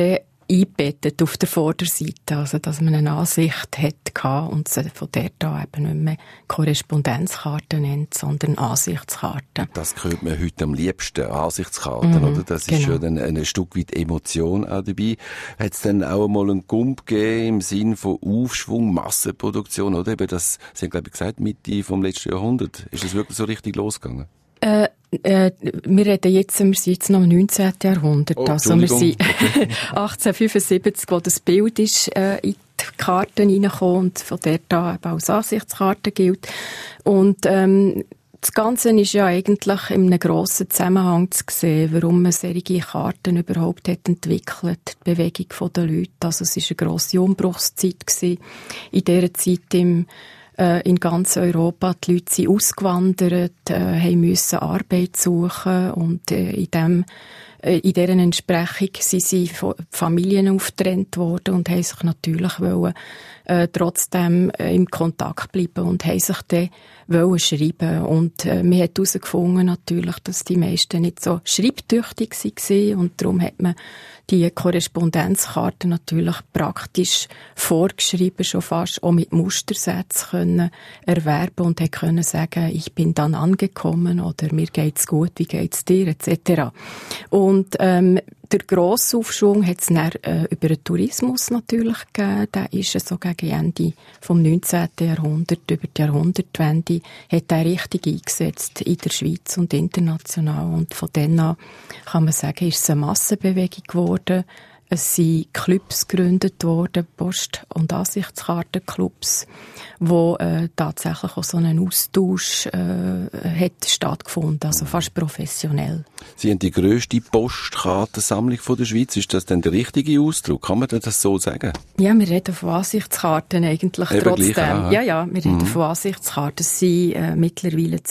eingebettet auf der Vorderseite, also dass man eine Ansicht hatte und sie von der da eben nicht mehr Korrespondenzkarten nennt, sondern Ansichtskarten.
Das hört man heute am liebsten, Ansichtskarten, mhm, oder? Das ist genau. Schon ein, ein Stück weit Emotion auch dabei. Hat es dann auch einmal einen Gump gegeben im Sinn von Aufschwung, Massenproduktion, oder? Eben das, Sie haben, glaube ich, gesagt, Mitte vom letzten Jahrhundert. Ist das wirklich so richtig losgegangen?
Äh, äh, wir reden jetzt, wir sind jetzt noch im neunzehnten Jahrhundert. Oh, also wir sind okay. achtzehnhundertfünfundsiebzig, wo das Bild ist, äh, in die Karten reingekommen und von der da eben als Ansichtskarte gilt. Und, ähm, das Ganze ist ja eigentlich in einem grossen Zusammenhang zu sehen, warum man solche Karten überhaupt hat entwickelt, die Bewegung der Leute. Also es war eine grosse Umbruchszeit gewesen. In dieser Zeit im in ganz Europa. Die Leute sind ausgewandert, äh, haben müssen Arbeit suchen und äh, in dem äh, in deren Entsprechung sind sie von Familien aufgetrennt worden und haben sich natürlich wollen, äh, trotzdem äh, im Kontakt bleiben und haben sich dann wollen schreiben. Und äh, man hat herausgefunden natürlich, dass die meisten nicht so schreibtüchtig waren und darum hat man die Korrespondenzkarte natürlich praktisch vorgeschrieben, schon fast auch mit Mustersätzen können erwerben und hat können sagen, ich bin dann angekommen oder mir geht's gut, wie geht's dir, et cetera. Und ähm, der grosse Aufschwung hat es dann äh, über den Tourismus natürlich gegeben. Der ist so gegen Ende vom neunzehnten Jahrhundert, über die Jahrhundertwende, hat er richtig eingesetzt in der Schweiz und international. Und von dann an kann man sagen, ist es eine Massenbewegung geworden. Es sind Clubs gegründet worden, Post- und Ansichtskartenclubs, wo äh, tatsächlich auch so ein Austausch äh, hat stattgefunden, also fast professionell.
Sie haben die grösste Postkartensammlung von der Schweiz. Ist das denn der richtige Ausdruck? Kann man das so sagen?
Ja, wir reden von Ansichtskarten eigentlich Eben trotzdem. Gleich, ja, ja, ja, wir mhm. reden von Ansichtskarten. Es sind äh, mittlerweile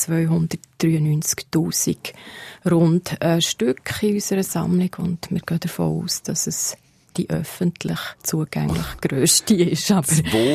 zweihundertdreiundneunzigtausend rund äh, Stück in unserer Sammlung und wir gehen davon aus, dass es die öffentlich zugänglich grösste ist. Aber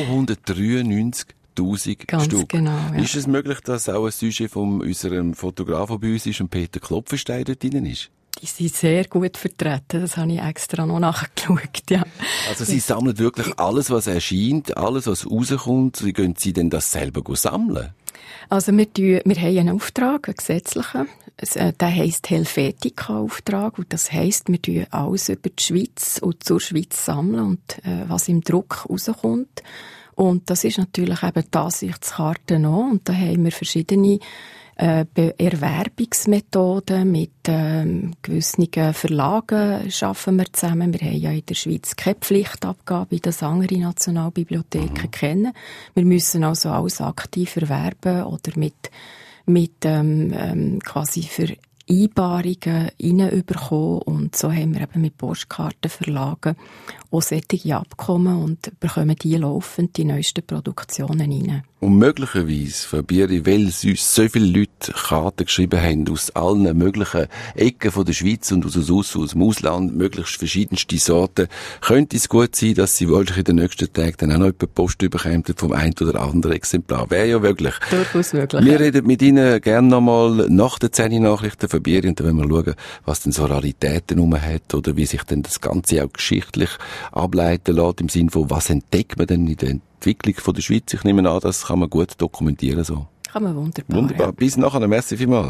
zweihundertdreiundneunzigtausend
Ganz
Stück.
Genau, ja.
Ist es möglich, dass auch ein Sujet von unserem Fotografen bei uns ist und Peter Klopfenstein dort drin ist?
Die sind sehr gut vertreten, das habe ich extra noch nachgeschaut, ja.
Also Sie sammeln wirklich alles, was erscheint, alles, was rauskommt. Wie gehen Sie denn das selber sammeln?
Also wir, tun, wir haben einen Auftrag, einen gesetzlichen. Der heisst Helvetica-Auftrag. Und das heisst, wir tun alles über die Schweiz und zur Schweiz sammeln und äh, was im Druck rauskommt. Und das ist natürlich eben die Ansichtskarte noch. Und da haben wir verschiedene äh, Erwerbungsmethoden mit ähm, gewissen Verlagen schaffen wir zusammen. Wir haben ja in der Schweiz keine Pflichtabgabe, wie das andere Nationalbibliotheken kennen. Wir müssen also alles aktiv erwerben oder mit mit ähm, ähm, quasi Vereinbarungen reinbekommen. Und so haben wir eben mit Postkartenverlagen auch solche Abkommen und bekommen die laufend die neuesten Produktionen rein.
Und möglicherweise, Frau Bieri, weil uns so viele Leute Karten geschrieben haben aus allen möglichen Ecken von der Schweiz und aus, aus, aus dem Ausland, möglichst verschiedenste Sorten, könnte es gut sein, dass Sie wohl in den nächsten Tagen dann auch noch etwas Post bekommen vom einen oder anderen Exemplar. Wäre ja möglich.
Durchaus möglich.
Wir
ja.
reden mit Ihnen gerne nochmal nach den zehn Nachrichten von Bieri und dann wollen wir schauen, was denn so Raritäten rum hat oder wie sich denn das Ganze auch geschichtlich ableiten lässt, im Sinne von, was entdeckt man denn in der Entwicklung von der Schweiz? Ich nehme an, das kann man gut dokumentieren. So.
Kann man wunderbar.
Wunderbar. Ja. Bis nachher. Merci vielmals.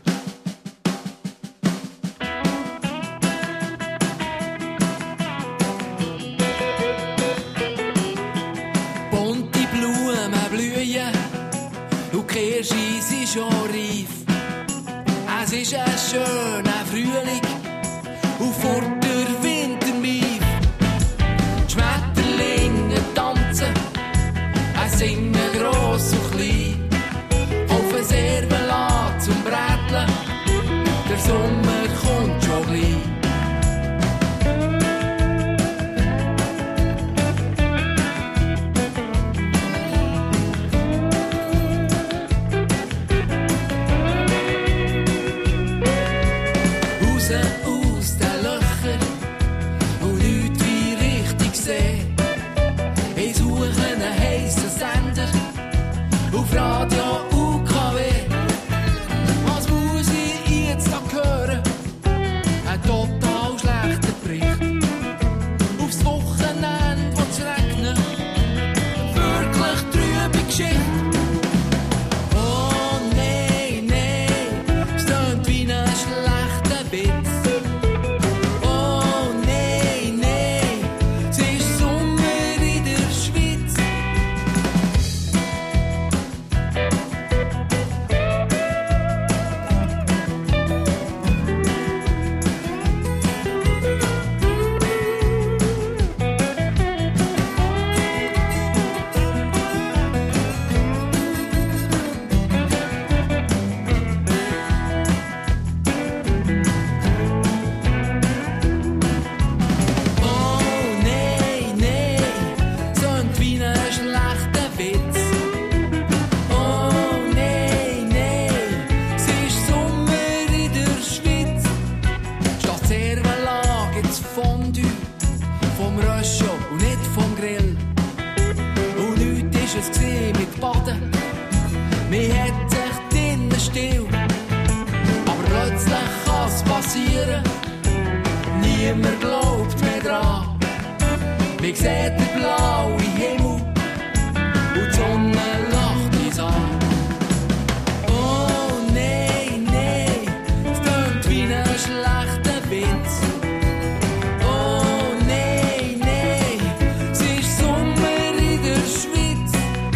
Bunte Blumen blühen und Kirsche sind schon reif. Es ist ein schöner Frühling und vor der Winter mief. Die Schmetterlinge tanzen, es singen gross und klein. Auf ein Servelat zum Bräteln, der Sommer kommt schon gleich. Aus den Löchern und nichts wie richtig sehen. Ich suche einen heissen Sender auf Radio U K W. Was muss ich jetzt da hören? Ein total schlechter Bericht. Auf mir hat sich drinnen still. Aber plötzlich kann's passieren, niemand glaubt mehr dran. Wir sehen den blauen Himmel und die Sonne lacht uns an. Oh nein, nein, es tönt wie ein schlechter Witz. Oh nein, nein, es ist Sommer in der Schweiz.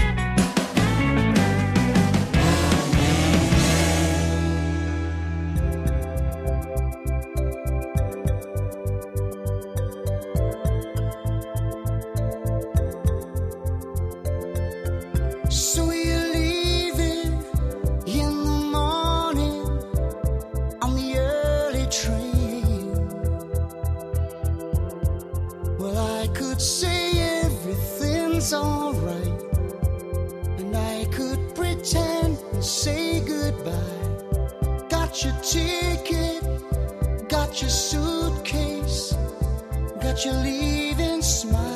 So you're leaving in the morning on the early train. Well, I could say everything's alright, and I could pretend and say goodbye. Got your ticket, got your suitcase, got your leaving smile.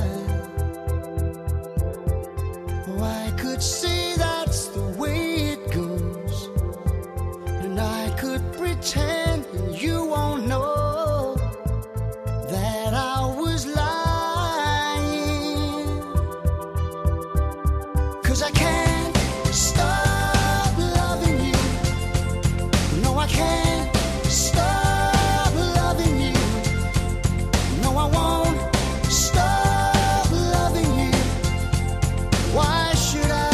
Oh, I could say that's the way it goes, and I could pretend and you won't know that I was lying. 'Cause I can't stop loving you. No, I can't stop loving you. No, I won't stop loving you. Why should I?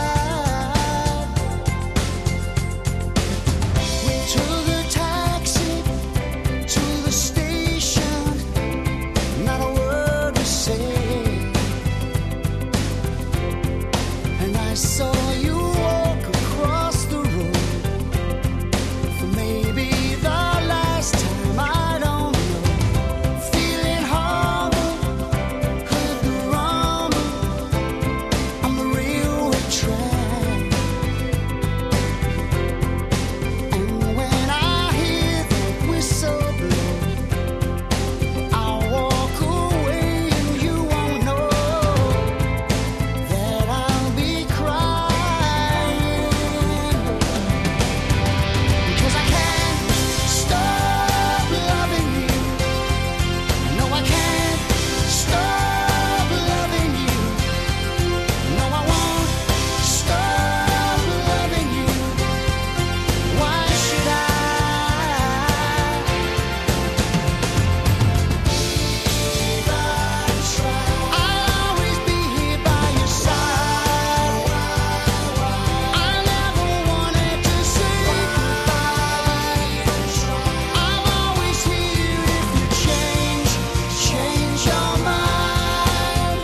We took a taxi to the station, not a word was said, and I saw you walk across the road for maybe the last time, I don't know. Feeling horrible, heard the rumble on the railway track, and when I hear the whistle blow, I'll walk away and you won't know that I'll be crying. 'Cause I can't stop loving you. No, I can't stop loving you. No, I won't stop loving you. Why should I? I'll always be here by your side. I never wanted to say goodbye. I'm always here if you change, change your mind.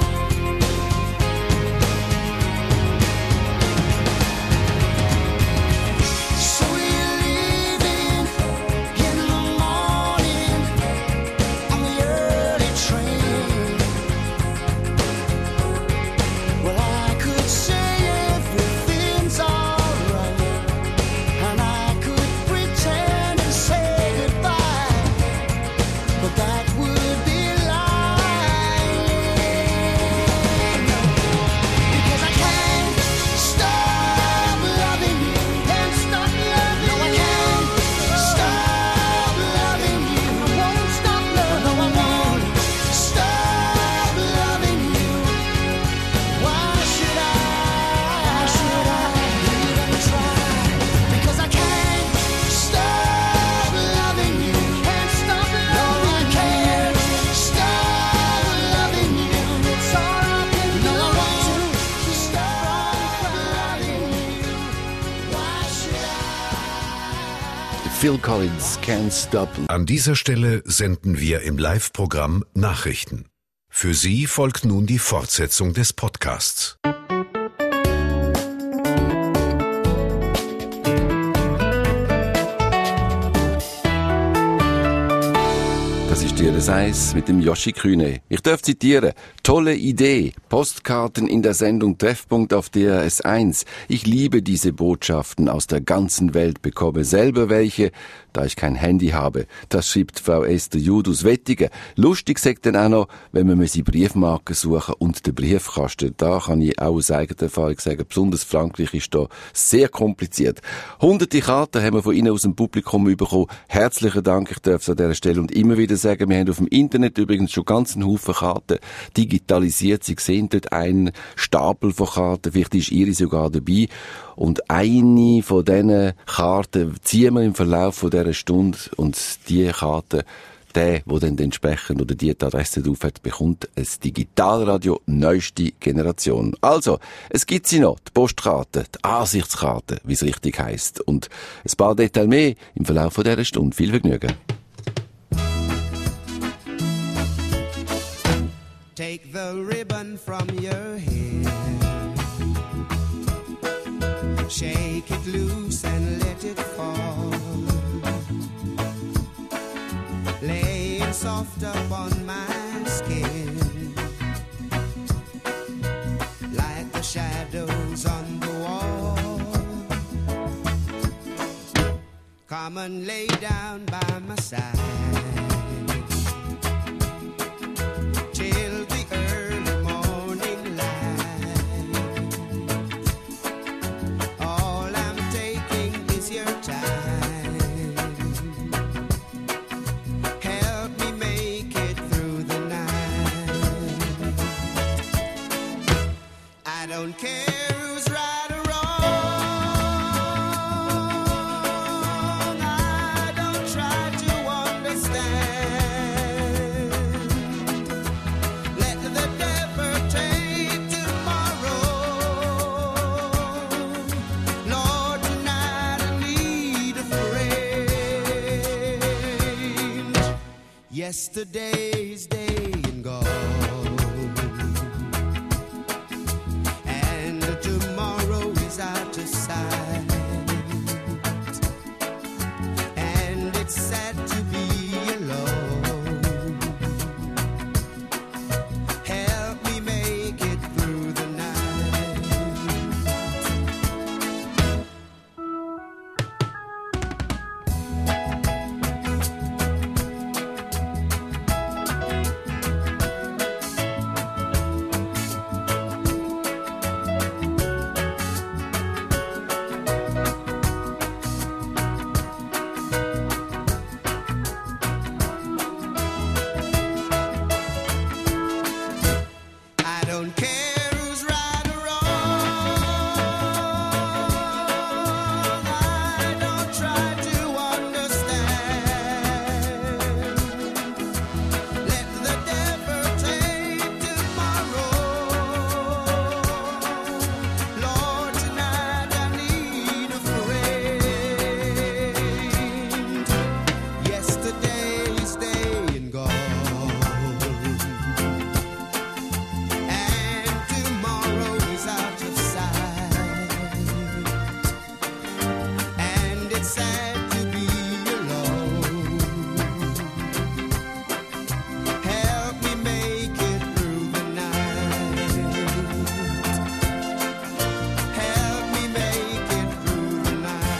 So you're leaving in the morning on the early train. Well, I could say everything's alright, and I could pretend and say goodbye, but that would be lying. Because I can't stop loving you. Can't stop loving you. No, I can't stop loving you. I won't stop loving you. No, I won't stop loving you. Why should I? Why should I even try? Because I can't stop loving you. Can't stop loving you. No, I can't stop loving you. It's all I can do. No, I won't stop loving you. Why should I?
Phil Collins, Can't Stop.
An dieser Stelle senden wir im Live-Programm Nachrichten. Für Sie folgt nun die Fortsetzung des Podcasts.
Das ist Tier des Eis mit dem Joschi Kühne. Ich darf zitieren. Tolle Idee. Postkarten in der Sendung Treffpunkt auf D R S eins. Ich liebe diese Botschaften aus der ganzen Welt, bekomme selber welche, da ich kein Handy habe. Das schreibt Frau Esther Judus Wettigen. Lustig sagt dann auch noch, wenn man sie Briefmarken suchen und den Briefkasten. Da kann ich auch aus eigener Erfahrung sagen, besonders Frankreich ist da sehr kompliziert. Hunderte Karten haben wir von Ihnen aus dem Publikum bekommen. Herzlichen Dank, ich darf es an dieser Stelle und immer wieder sagen, wir haben auf dem Internet übrigens schon ganz einen Haufen Karten digitalisiert. Sie sehen dort einen Stapel von Karten, vielleicht ist Ihre sogar dabei. Und eine von diesen Karten ziehen wir im Verlauf von dieser Stunde und die Karte, der, der dann entsprechend oder die die Adresse drauf hat, bekommt ein Digitalradio neueste Generation. Also, es gibt sie noch, die Postkarte, die Ansichtskarte, wie es richtig heisst. Und ein paar Details mehr im Verlauf von dieser Stunde. Viel Vergnügen.
Take the ribbon from your hair, shake it loose and let it fall, lay it soft upon my skin, like the shadows on the wall. Come and lay down by my side till the early morning light. All I'm taking is your time. Help me make it through the night. I don't care who's right or wrong. I don't try to understand. Let the devil take tomorrow. Lord, tonight I need a friend. Yesterday's day and gone, and tomorrow is out of sight. And it's sad to be alone. Help me make it through the night. I don't care who's right or wrong. I don't try to understand. Let the devil take tomorrow. Lord, tonight I need a friend. Yesterday's day and gone, and tomorrow is out of sight. And it's sad to be alone. Help me make it through the night. Help me make it through the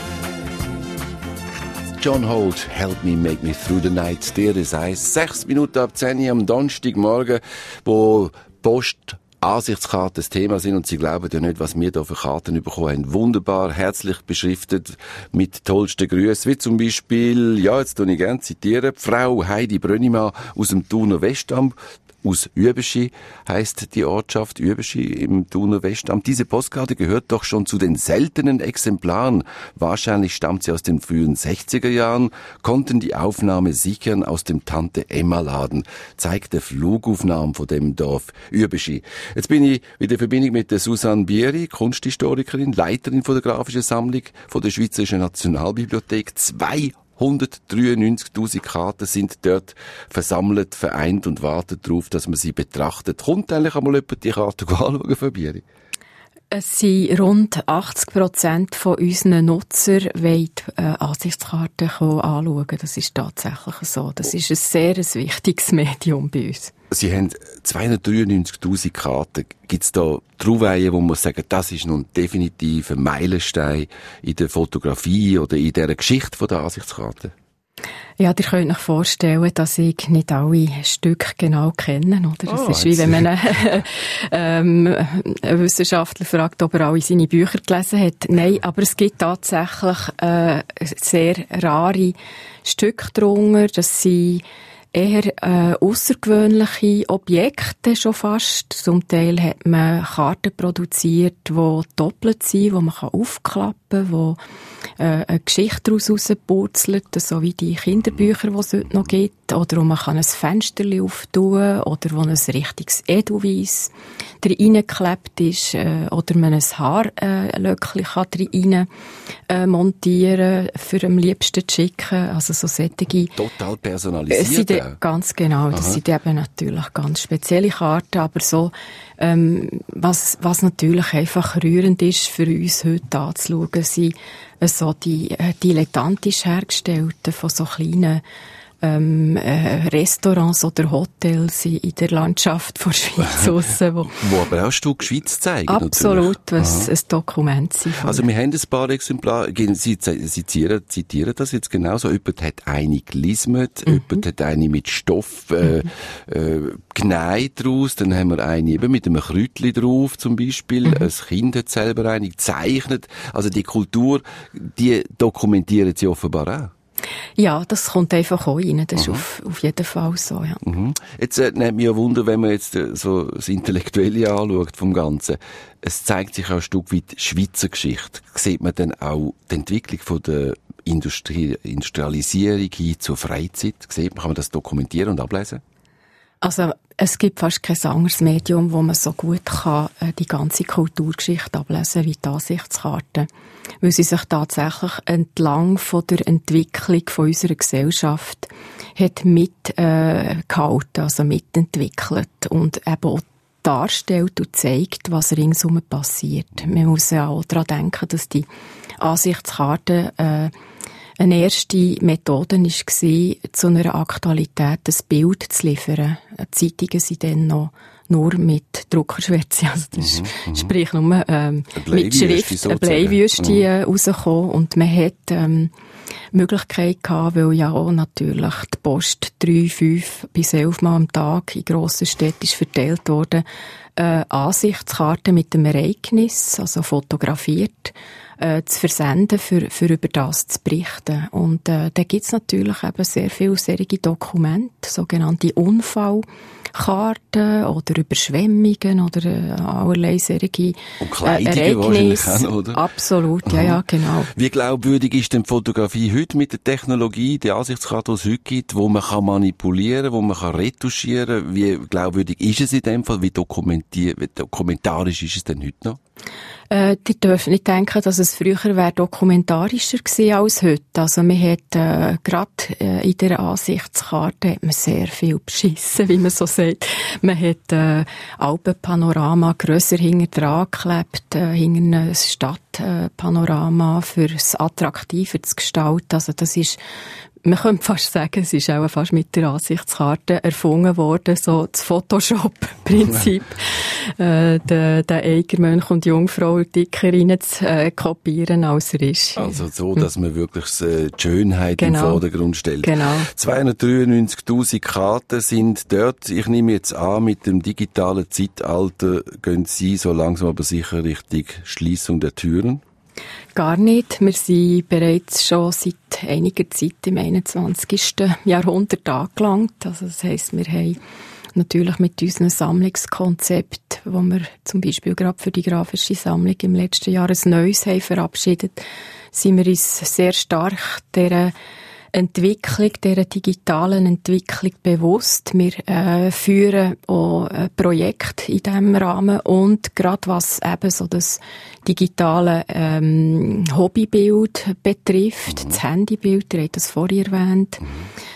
night.
John Holt, Help Me Make Me Through the Night. Der ist eins. Sechs Minuten ab zehn Uhr am Donnerstagmorgen, wo Post Ansichtskarten das Thema sind und Sie glauben ja nicht, was wir da für Karten bekommen haben. Wunderbar, herzlich beschriftet mit tollsten Grüßen, wie zum Beispiel, ja, jetzt tue ich gerne zitieren, Frau Heidi Brönnimann aus dem Thuner Westamt, aus Übeschi heisst die Ortschaft Übeschi im Thuner Westamt. Diese Postkarte gehört doch schon zu den seltenen Exemplaren. Wahrscheinlich stammt sie aus den frühen sechziger Jahren, konnten die Aufnahme sichern aus dem Tante-Emma-Laden. Zeigt der Flugaufnahme von dem Dorf Übeschi. Jetzt bin ich wieder in Verbindung mit der Susanne Bieri, Kunsthistorikerin, Leiterin von der Grafischen Sammlung von der Schweizerischen Nationalbibliothek. zweihundertdreiundneunzigtausend Karten sind dort versammelt, vereint und warten darauf, dass man sie betrachtet. Kommt eigentlich einmal jemand die Karte anschauen von Bieri?
Es sind rund achtzig Prozent von unseren Nutzer, die die äh, Ansichtskarten anschauen. Das ist tatsächlich so. Das ist ein sehr ein wichtiges Medium bei uns.
Sie haben zweihundertdreiundneunzigtausend Karten. Gibt es da Trauweihen, wo man sagen, das ist nun definitiv ein Meilenstein in der Fotografie oder in dieser Geschichte der Ansichtskarte?
Ja, ihr könnt euch vorstellen, dass ich nicht alle Stücke genau kenne, oder? Das
Oh,
ist wie wenn man einen, ähm, einen Wissenschaftler fragt, ob er alle seine Bücher gelesen hat. Nein, aber es gibt tatsächlich äh, sehr rare Stücke drunter. Das sind eher äh, außergewöhnliche Objekte schon fast. Zum Teil hat man Karten produziert, die doppelt sind, die man aufklappen kann, wo äh, eine Geschichte daraus rauspurzelt, so wie die Kinderbücher, die es heute noch gibt, oder wo man kann ein Fenster auftun oder wo ein richtiges Edelweiss reingeklebt ist, äh, oder man ein Haarlöckchen kann rein äh, montieren, für am liebsten zu schicken. Also so solche...
Total personalisiert.
Äh, ganz genau. Das Aha. sind eben natürlich ganz spezielle Karten, aber so, ähm, was, was natürlich einfach rührend ist für uns heute anzuschauen, sind äh, so die äh, dilettantisch hergestellten von so kleinen ähm, äh, Restaurants oder Hotels in, in der Landschaft von Schweiz aussen, wo,
wo aber auch ein Stück Schweiz zeigen.
Absolut, was ein Dokument sind.
Also wir haben ein paar Exemplare, Sie, Sie zitieren, zitieren das jetzt genauso, jemand hat eine gelismet, mhm. jemand hat eine mit Stoff äh, mhm. äh, genäht draus, dann haben wir eine eben mit einem Kräutchen drauf zum Beispiel, mhm. ein Kind hat selber eine gezeichnet, also die Kultur, die dokumentieren Sie offenbar auch.
Ja, das kommt einfach auch rein. Das ist auf, auf jeden Fall so, ja.
Mhm. Jetzt äh, nimmt mich ja Wunder, wenn man jetzt äh, so das Intellektuelle anschaut vom Ganzen. Es zeigt sich auch ein Stück weit Schweizer Geschichte. Sieht man dann auch die Entwicklung von der Industrie, Industrialisierung hin zur Freizeit? Sieht man, kann man das dokumentieren und ablesen?
Also, es gibt fast kein anderes Medium, wo man so gut kann, äh, die ganze Kulturgeschichte ablesen wie die Ansichtskarte. Weil sie sich tatsächlich entlang von der Entwicklung von unserer Gesellschaft hat mit, äh, gehalten, also mitentwickelt und eben auch darstellt und zeigt, was ringsum passiert. Man muss ja auch daran denken, dass die Ansichtskarte, äh, eine erste Methode war, zu einer Aktualität ein Bild zu liefern. Die Zeitungen sind dann noch nur mit Druckerschwärze, also das mhm, ist, sprich nur ähm, mit Schrift, eine Bleiwüste mhm. rausgekommen. Und man hat ähm, Möglichkeit gehabt, weil ja auch natürlich die Post drei, fünf bis elf Mal am Tag in grossen Städten ist verteilt worden, äh, Ansichtskarten mit dem Ereignis, also fotografiert, äh, zu versenden, für, für über das zu berichten. Und äh, da gibt's natürlich eben sehr viele solche Dokumente, sogenannte Unfallkarten oder Überschwemmungen oder äh, allerlei solche äh, Ereignisse. Auch, oder? Absolut, ja, ja, genau.
Wie glaubwürdig ist denn Fotografie heute mit der Technologie, die Ansichtskarte, die es heute gibt, wo man kann manipulieren, wo man kann retuschieren? Wie glaubwürdig ist es in dem Fall? Wie dokumentiert, wie dokumentarisch ist es denn heute noch?
Äh, die dürfen nicht denken, dass es früher wäre dokumentarischer gewesen als heute. Also man hat äh, gerade äh, in der Ansichtskarte hat man sehr viel beschissen, wie man so sagt. Man hat äh, Alpenpanorama grösser hinter dran geklebt, äh, hinter einem Stadtpanorama, äh, für es attraktiver zu gestalten. Also das ist, man könnte fast sagen, es ist auch fast mit der Ansichtskarte erfunden worden, so das Photoshop-Prinzip, äh, den, den Eigermönch und Jungfrau dicker rein zu äh, kopieren, als er ist.
Also so, dass man wirklich äh, die Schönheit genau. im Vordergrund stellt.
Genau.
zweihundertdreiundneunzigtausend Karten sind dort. Ich nehme jetzt an, mit dem digitalen Zeitalter gehen Sie so langsam aber sicher Richtung Schliessung der Türen.
Gar nicht. Wir sind bereits schon seit einiger Zeit im einundzwanzigsten Jahrhundert angelangt. Also das heisst, wir haben natürlich mit unserem Sammlungskonzept, wo wir zum Beispiel gerade für die grafische Sammlung im letzten Jahr ein neues haben verabschiedet, sind wir uns sehr stark dieser Entwicklung, dieser digitalen Entwicklung bewusst. Wir äh, führen auch ein Projekt in diesem Rahmen und gerade was eben so das digitale ähm, Hobbybild betrifft, mhm. das Handybild, ihr habt das vorhin erwähnt,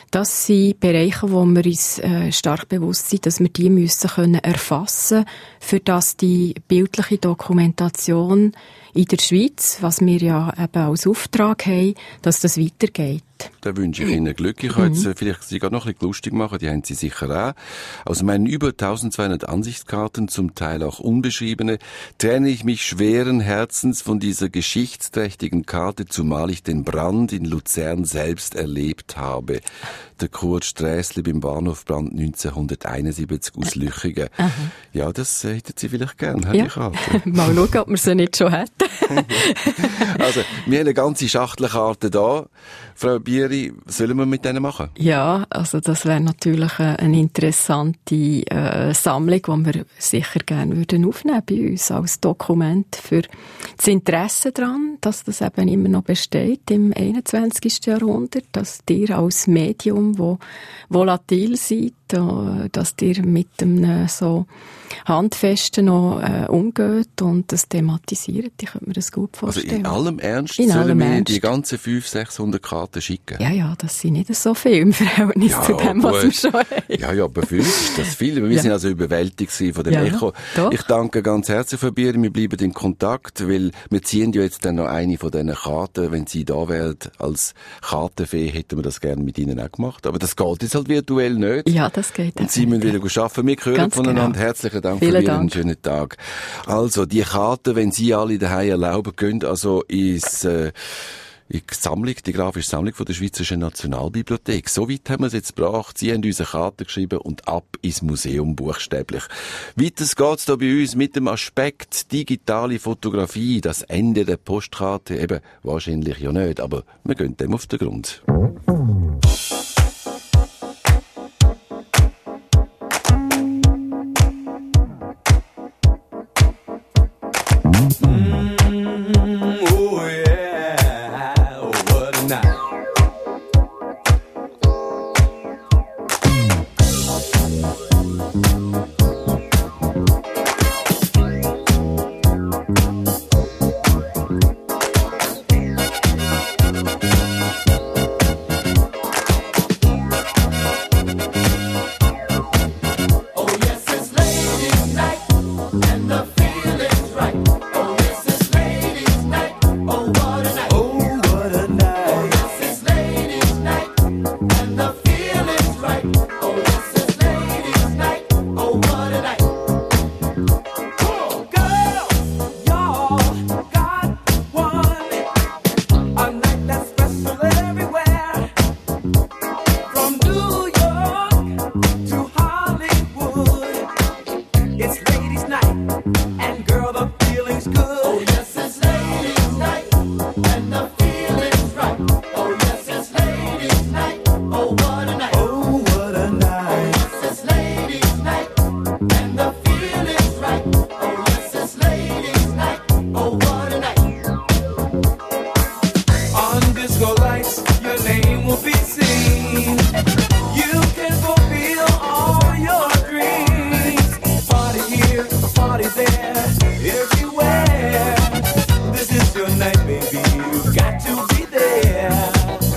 Das sind Bereiche, wo wir uns äh, stark bewusst sind, dass wir die müssen können erfassen, für dass die bildliche Dokumentation in der Schweiz, was wir ja eben als Auftrag haben, dass das weitergeht.
Da wünsche ich Ihnen Glück. Ich kann jetzt äh, vielleicht Sie gerade noch ein bisschen lustig machen, die haben Sie sicher auch. Aus meinen über eintausendzweihundert Ansichtskarten, zum Teil auch unbeschriebene, trenne ich mich schweren Herzens von dieser geschichtsträchtigen Karte, zumal ich den Brand in Luzern selbst erlebt habe. Der Kurt Strässli beim Bahnhofbrand neunzehnhunderteinundsiebzig aus Lüchigen.
Aha.
Ja, das äh, hätten Sie vielleicht gern,
Ja.
die Karte.
Mal schauen, ob wir sie nicht schon hätten.
Also, wir haben eine ganze Schachtel Karten da. Frau Bieri, sollen wir mit denen machen?
Ja, also das wäre natürlich eine, eine interessante äh, Sammlung, die wir sicher gerne würden aufnehmen bei uns als Dokument für das Interesse daran, dass das eben immer noch besteht im einundzwanzigsten Jahrhundert, dass ihr als Medium, wo volatil seid, äh, dass ihr mit einem so Handfesten noch äh, umgeht und das thematisiert. Ich könnte mir das gut
Also
vorstellen.
in allem Ernst
In
sollen
allem
wir
Ernst.
die ganzen fünfhundert, sechshundert Karten schicken?
Ja, ja, das sind nicht so viel im Verhältnis
Ja,
zu dem, was
gut.
wir schon haben.
Ja, ja, aber für uns ist das viel. Wir
Ja.
sind also überwältigt gewesen von dem
Ja, ja,
Echo.
doch.
Ich danke ganz herzlich, Frau Bieri. Wir bleiben in Kontakt, weil wir ziehen ja jetzt dann noch eine von diesen Karten. Wenn Sie da wären als Kartenfee, hätten wir das gerne mit Ihnen auch gemacht. Aber das geht jetzt halt virtuell nicht.
Ja, das geht.
Und Sie müssen wieder arbeiten. Wir hören
Ganz
voneinander.
genau.
Herzlichen Dank
Vielen
für Ihren
Dank.
schönen Tag. Also, die Karten, wenn Sie alle daheim erlauben, gehen also ins, äh, in die Sammlung, die grafische Sammlung von der Schweizerischen Nationalbibliothek. So weit haben wir es jetzt gebracht. Sie haben uns eine Karte geschrieben und ab ins Museum buchstäblich. Weiter geht's da bei uns mit dem Aspekt digitale Fotografie. Das Ende der Postkarte eben wahrscheinlich ja nicht, aber wir gehen dem auf den Grund.
Oh yeah, oh, what a night.
Oh yes, it's ladies' night, and the feeling's right. Oh yes, it's ladies' night. Oh what a night.
Oh, what a
Oh
night.
yes, it's ladies' night, and the feeling's right. Oh yes, it's ladies' night. Oh what a night.
Girls, y'all got one. A night that's special everywhere. From New York to Hollywood. It's ladies' night, and girl, the feeling's good.
Oh yes, it's ladies' night, and the feeling's right. Oh yes, it's ladies' night. Oh what a night.
Oh, what a night.
Yes, it's ladies' night, and the feeling's right. Oh yes, it's ladies' night. Oh what a night.
On disco lights, your name will be seen. You can fulfill all your dreams. Party here, party there, everywhere. This is your night, baby. You've got to be there.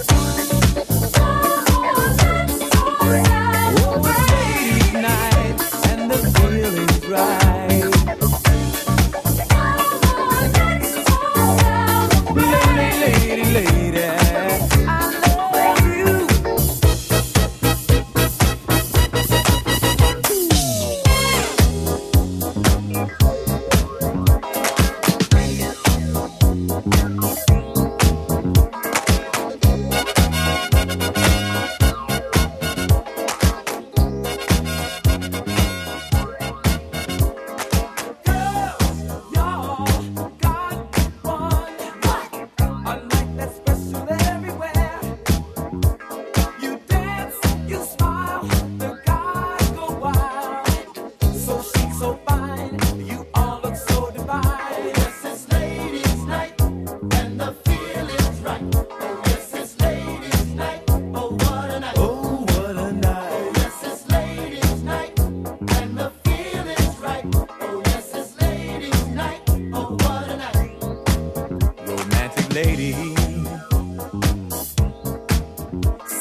Oh, it's ladies' night, and the feeling's right. Lady, lady, lady, I love you. Y'all got one. A night that's special everywhere. You dance, you smile, the guys go wild. So chic, so fine, you all look so divine.
Yes, it's ladies' night, and the feeling's right. Oh yes, it's ladies' night. Oh what a night.
Oh, what a night.
Yes, it's ladies' night, and the feeling's right. Oh yes, it's ladies' night. Oh what a night.
Romantic lady.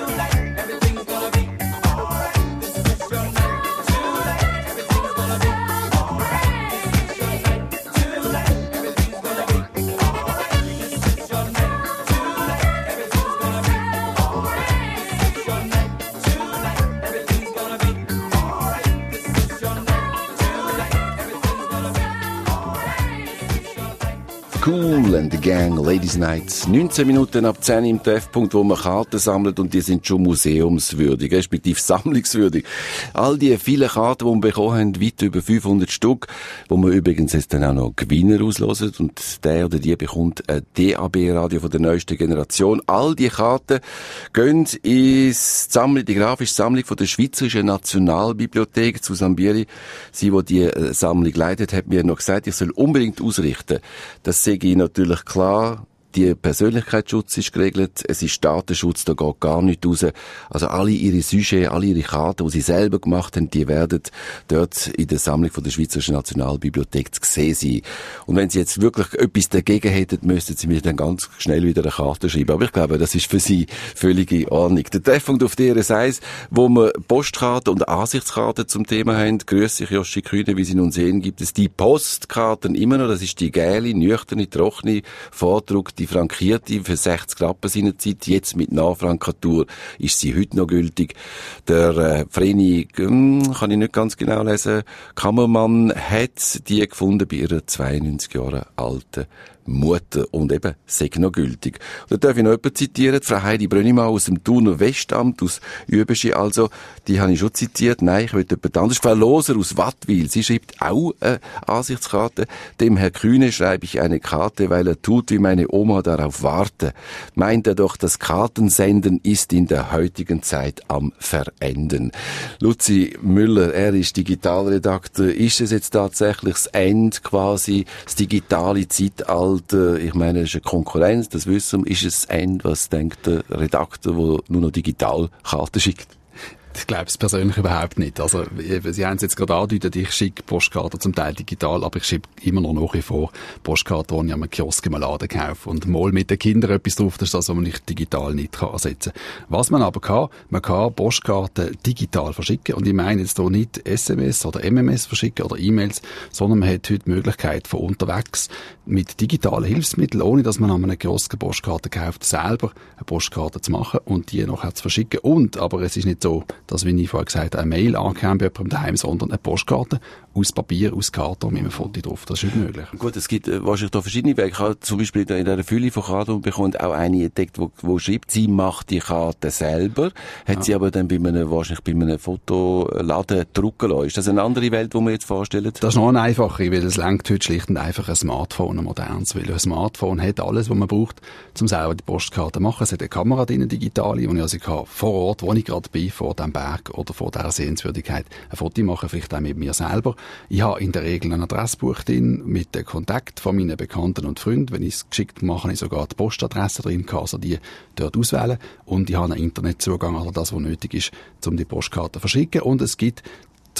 Tonight, everything's gonna be alright. This is your night. Tonight, everything's gonna be alright. This is your night. Tonight, everything's gonna be alright. This is your night. Tonight, everything's gonna be alright. This is your night. Tonight, everything's gonna be alright. This is your night. Tonight, everything's gonna be alright. This is your night.
Cool and the Gang, Ladies Night. neunzehn Minuten ab zehn im Treffpunkt, wo man Karten sammelt und die sind schon museumswürdig, respektive sammlungswürdig. All die vielen Karten, die wir bekommen haben, weit über fünfhundert Stück, wo wir übrigens jetzt dann auch noch Gewinner auslosen und der oder die bekommt ein D A B-Radio von der neuesten Generation. All die Karten gehen ins Sammlung, die grafische Sammlung von der Schweizerischen Nationalbibliothek. Susanne Bieri, sie, die die äh, Sammlung leitet, hat mir noch gesagt, ich soll unbedingt ausrichten, dass sage ich natürlich klar, die Persönlichkeitsschutz ist geregelt, es ist Datenschutz, da geht gar nichts raus. Also alle ihre Sujets, alle ihre Karten, die sie selber gemacht haben, die werden dort in der Sammlung von der Schweizerischen Nationalbibliothek zu sehen sein. Und wenn sie jetzt wirklich etwas dagegen hätten, müssten sie mir dann ganz schnell wieder eine Karte schreiben. Aber ich glaube, das ist für sie völlig in Ordnung. Der Treffpunkt auf D R S eins, wo wir Postkarten und Ansichtskarten zum Thema haben. Grüß dich, Joschi Kühne, wie Sie nun sehen, gibt es die Postkarten immer noch. Das ist die geile, nüchterne, trockene, vordruckte, die frankierte für sechzig Rappen seinerzeit, jetzt mit Nachfrankatur ist sie heute noch gültig. Der äh, Vreni, hm, kann ich nicht ganz genau lesen, Kammermann hat die gefunden bei ihrer zweiundneunzig Jahre alten Mutter und eben, sei noch gültig. Und da darf ich noch jemanden zitieren, Frau Heidi Brönnimann aus dem Thuner Westamt, aus Übeschi, also, die habe ich schon zitiert. Nein, ich will jemand anderes. Frau Loser aus Wattwil, sie schreibt auch eine Ansichtskarte. Dem Herr Kühne schreibe ich eine Karte, weil er tut, wie meine Oma darauf warte. Meint er doch, das Kartensenden ist in der heutigen Zeit am Verenden. Luzi Müller, er ist Digitalredakteur. Ist es jetzt tatsächlich das Ende quasi, das digitale Zeitalter? Ich meine, es ist eine Konkurrenz, das wissen wir. Ist es das Ende, was denkt der Redakteur, der nur noch Digitalkarten schickt?
Ich glaube es persönlich überhaupt nicht. Also, Sie haben es jetzt gerade angedeutet, ich schicke Postkarten zum Teil digital, aber ich schicke immer noch nach wie vor Postkarten, die ich am Kiosk im Laden kaufe. Und mal mit den Kindern etwas drauf, das ist das, was man nicht digital nicht kann ersetzen kann. Was man aber kann, man kann Postkarten digital verschicken. Und ich meine jetzt hier nicht S M S oder M M S verschicken oder E-Mails, sondern man hat heute die Möglichkeit von unterwegs mit digitalen Hilfsmitteln, ohne dass man an einem Kiosk eine Postkarte kauft, selber eine Postkarte zu machen und die nachher zu verschicken. Und, aber es ist nicht so, dass, wie ich vorher gesagt habe, eine Mail ankommt bei jemandem daheim, sondern eine Postkarte aus Papier, aus Karton mit einem Foto drauf. Das ist nicht möglich.
Gut, es gibt äh, wahrscheinlich da verschiedene Wege. Ich habe zum Beispiel in dieser Fülle von Karten bekommen auch eine entdeckt, wo, wo schreibt, sie macht die Karte selber, hat ja. sie aber dann bei einem, wahrscheinlich bei einem Fotoladen drucken lassen. Ist das eine andere Welt, die wir jetzt vorstellen?
Das ist noch eine einfache, weil es lenkt heute schlicht und einfach ein Smartphone, ein modernes, weil ein Smartphone hat alles, was man braucht, um selber die Postkarte zu machen. Es hat eine Kamera drin, digitale, wo ich also kann, vor Ort, wo ich gerade bin, vor dem Berg oder vor dieser Sehenswürdigkeit, ein Foto machen, vielleicht auch mit mir selber. Ich habe in der Regel ein Adressbuch drin mit den Kontakt von meinen Bekannten und Freunden. Wenn ich es geschickt mache, habe ich sogar die Postadresse drin, kann also die dort auswählen. Und ich habe einen Internetzugang, also das, was nötig ist, um die Postkarte zu verschicken. Und es gibt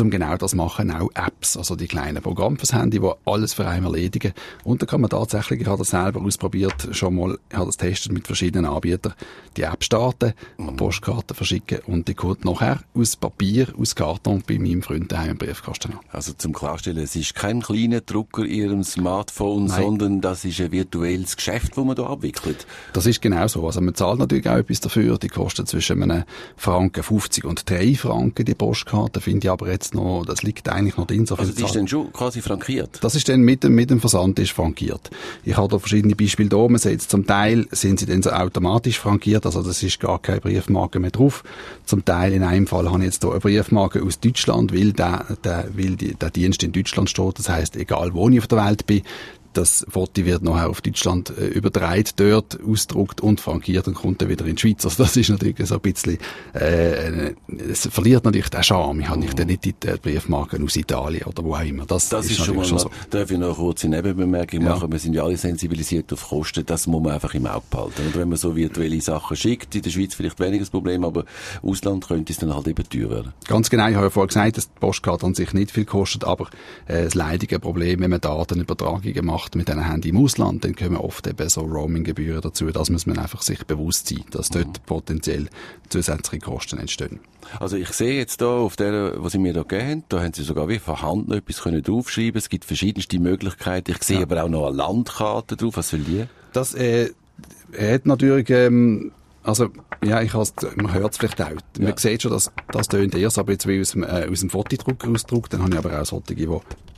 zum genau das machen auch Apps, also die kleinen Programme fürs Handy, die alles für einen erledigen. Und da kann man tatsächlich, ich habe das selber ausprobiert, schon mal, ich habe das testet mit verschiedenen Anbietern, die App starten, mhm. Postkarten verschicken und die kommt nachher aus Papier, aus Karton bei meinem Freund daheim im Briefkasten an.
Also zum Klarstellen, es ist kein kleiner Drucker in Ihrem Smartphone, Nein. sondern das ist ein virtuelles Geschäft, das man da abwickelt.
Das ist genau so. Also man zahlt natürlich auch etwas dafür. Die kostet zwischen einem Franken fünfzig und drei Franken, die Postkarte. Finde ich aber jetzt noch, das liegt eigentlich noch drin. So
also die ist dann schon quasi frankiert?
Das ist dann mit dem, mit dem Versand ist frankiert. Ich habe da verschiedene Beispiele da. Man sieht, zum Teil sind sie dann so automatisch frankiert. Also das ist gar keine Briefmarke mehr drauf. Zum Teil, in einem Fall habe ich jetzt hier eine Briefmarke aus Deutschland, weil der, der, weil die, der Dienst in Deutschland steht. Das heisst, egal wo ich auf der Welt bin, das Foto wird nachher auf Deutschland äh, übertragen, dort ausgedruckt und frankiert und kommt dann wieder in die Schweiz. Also das ist natürlich so ein bisschen, äh, es verliert natürlich den Charme. Ich habe nicht, nicht die Briefmarken aus Italien oder wo auch immer. Das,
das ist,
ist
schon mal,
schon
noch,
so.
Darf ich noch eine kurze Nebenbemerkung
ja.
machen? Wir sind ja alle sensibilisiert auf Kosten. Das muss man einfach im Auge behalten. Und wenn man so virtuelle Sachen schickt, in der Schweiz vielleicht weniger das Problem, aber Ausland könnte es dann halt eben teuer werden.
Ganz genau. Ich habe ja vorher gesagt, dass die Postkarte an sich nicht viel kostet, aber äh, das leidige Problem, wenn man Datenübertragungen macht mit einem Handy im Ausland, dann kommen oft eben so Roaming-Gebühren dazu. Das muss man einfach sich bewusst sein, dass dort mhm. potenziell zusätzliche Kosten entstehen.
Also ich sehe jetzt da auf der, was Sie mir da gegeben haben, da haben Sie sogar wie von Hand noch etwas können draufschreiben. Es gibt verschiedenste Möglichkeiten. Ich sehe ja. aber auch noch eine Landkarte drauf. Was will die?
Das äh, hat natürlich, ähm, also ja, ich has, man hört es vielleicht auch. Ja. Man sieht schon, dass das tönt erst, aber jetzt wie aus dem, äh, aus dem Fotodrucker ausgedruckt. Dann habe ich aber auch solche, die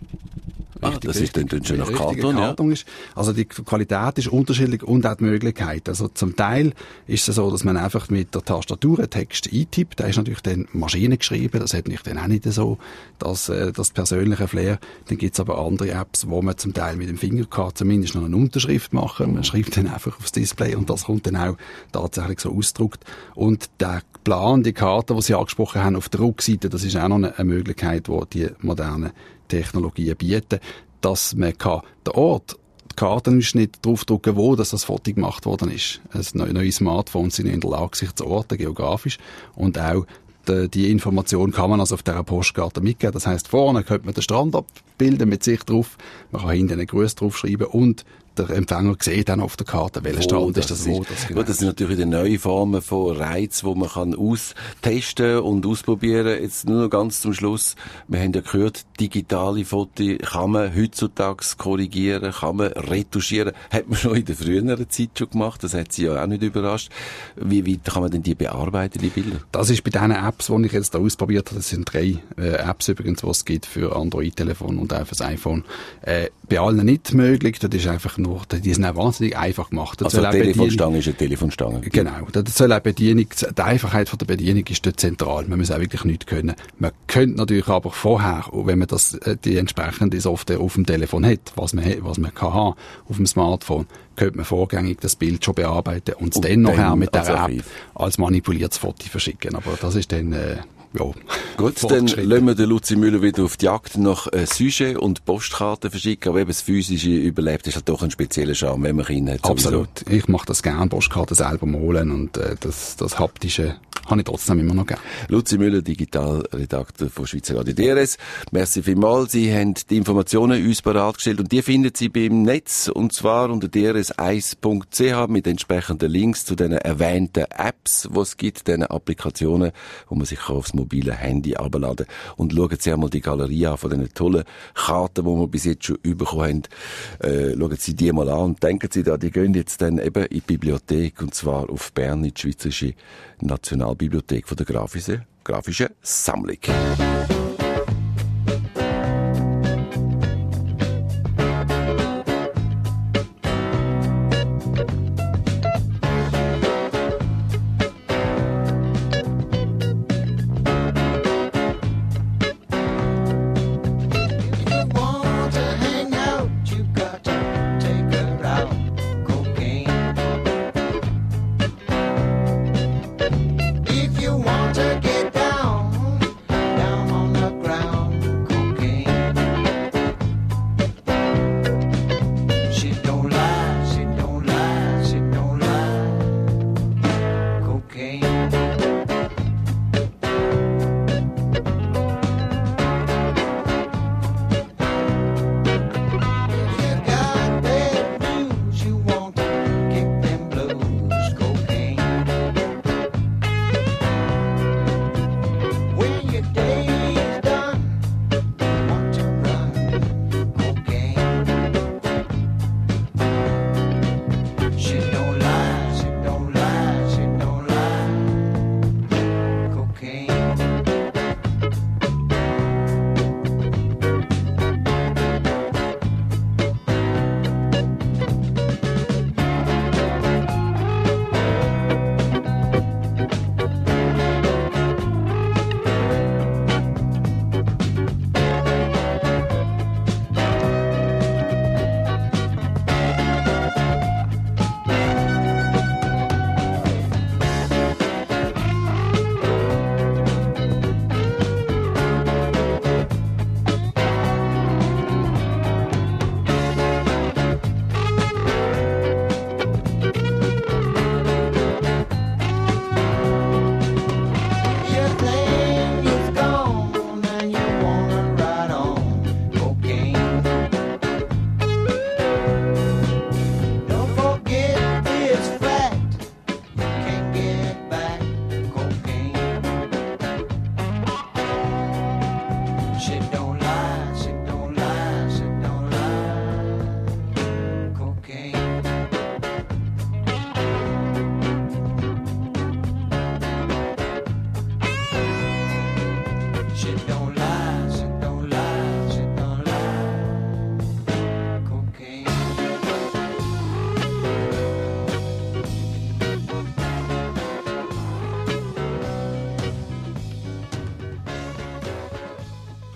Ah, das ist dann, dann schon nach Karton,
Karton
ja.
ist. Also die Qualität ist unterschiedlich und auch die Möglichkeit. Also zum Teil ist es so, dass man einfach mit der Tastatur einen Text eintippt. Der ist natürlich dann maschinengeschrieben. Das hat nicht dann auch nicht so das, äh, das persönliche Flair. Dann gibt's aber andere Apps, wo man zum Teil mit dem Finger kann zumindest noch eine Unterschrift machen. Man schreibt dann einfach aufs Display und das kommt dann auch tatsächlich so ausgedruckt. Und der Plan, die Karte, die Sie angesprochen haben, auf der Rückseite, das ist auch noch eine, eine Möglichkeit, die die modernen Technologien bieten, dass man kann den Ort, die Kartenausschnitt draufdrucken, wo das, das Foto gemacht worden ist. Also neue Smartphones sind in der Lage, sich zu orten, geografisch, und auch die, die Information kann man also auf dieser Postkarte mitgeben. Das heisst, vorne könnte man den Strand abbilden mit sich drauf, man kann hinten einen Gruß draufschreiben und der Empfänger sieht dann auf der Karte, welcher Strand ist das, wo das genau
ist. Das sind natürlich die neuen Formen von Reizen, die man kann austesten und ausprobieren. Jetzt nur noch ganz zum Schluss. Wir haben ja gehört, digitale Fotos kann man heutzutage korrigieren, kann man retuschieren. Hat man schon in der früheren Zeit schon gemacht. Das hat Sie ja auch nicht überrascht. Wie weit kann man denn die bearbeiten, die Bilder?
Das ist bei diesen Apps, die ich jetzt da ausprobiert habe, das sind drei äh, Apps übrigens, die es gibt für Android-Telefon und auch für das iPhone. Äh, bei allen nicht möglich. Das ist einfach nur, die sind auch wahnsinnig einfach gemacht. Das
also eine Telefonstange ist eine Telefonstange.
Genau. Das soll auch Bedienung, die Einfachheit von der Bedienung ist dort zentral. Man muss auch wirklich nichts können. Man könnte natürlich aber vorher, wenn man das, die entsprechende Software auf dem Telefon hat, was man, was man kann haben, auf dem Smartphone, könnte man vorgängig das Bild schon bearbeiten und es dann nachher mit der App als manipuliertes Foto verschicken. Aber das ist dann, äh, ja.
Gut, dann lassen wir den Luzi Müller wieder auf die Jagd nach äh, Sujet und Postkarten verschicken, aber eben das physische überlebt ist halt doch ein spezieller Charme, wenn man ihn hat.
Absolut. Sowieso. Ich mache das gerne, Postkarten selber malen und äh, das, das haptische habe ich trotzdem immer noch gerne.
Luzi Müller, Digitalredakteur von Schweizer Radio D R S. Merci vielmals. Sie haben die Informationen uns bereitgestellt und die finden Sie beim Netz und zwar unter d r s eins punkt c h mit entsprechenden Links zu den erwähnten Apps, die es gibt, diesen Applikationen, wo man sich aufs mobile Handy abladen kann. Und schauen Sie einmal die Galerie an von diesen tollen Karten, die wir bis jetzt schon bekommen haben. Äh, schauen Sie die mal an und denken Sie da, die gehen jetzt dann eben in die Bibliothek und zwar auf Bern, in die Schweizerische Nationalbibliothek von der Grafischen, Grafischen Sammlung.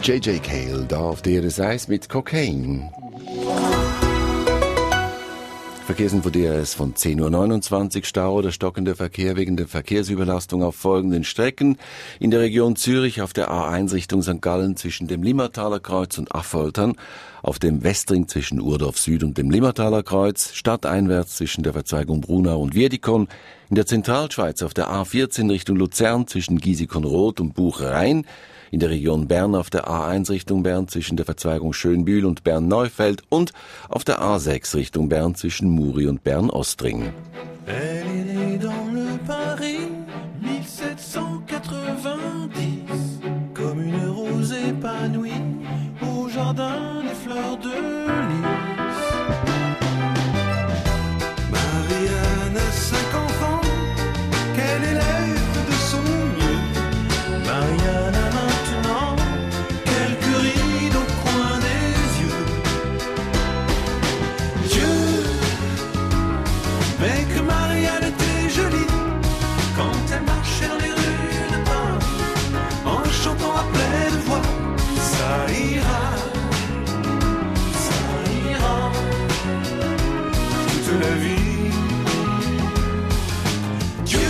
J J Cale, da auf D R S eins mit Cocaine. Verkehrsinfo D R S von zehn Uhr neunundzwanzig. Stau oder stockender Verkehr wegen der Verkehrsüberlastung auf folgenden Strecken. In der Region Zürich auf der A eins Richtung Sankt Gallen zwischen dem Limmertaler Kreuz und Affoltern. Auf dem Westring zwischen Urdorf Süd und dem Limmertaler Kreuz. Stadteinwärts zwischen der Verzweigung Brunau und Wiedikon. In der Zentralschweiz auf der A vierzehn Richtung Luzern zwischen Giesicon-Roth und Bucherein. In der Region Bern auf der A eins Richtung Bern zwischen der Verzweigung Schönbühl und Bern-Neufeld und auf der A sechs Richtung Bern zwischen Muri und Bern-Ostring.
Elle est née dans le Paris mille sept cent quatre-vingt-dix, comme une rose épanouie au jardin des fleurs de lys. Marianne a cinq enfants qu'elle élève de son mieux. Marianne a maintenant quelques rides au coin des yeux. Dieu, mais que Marianne était jolie quand elle marchait dans les rues de Paris en chantant à pleine voix. Ça ira, ça ira toute la vie. Dieu,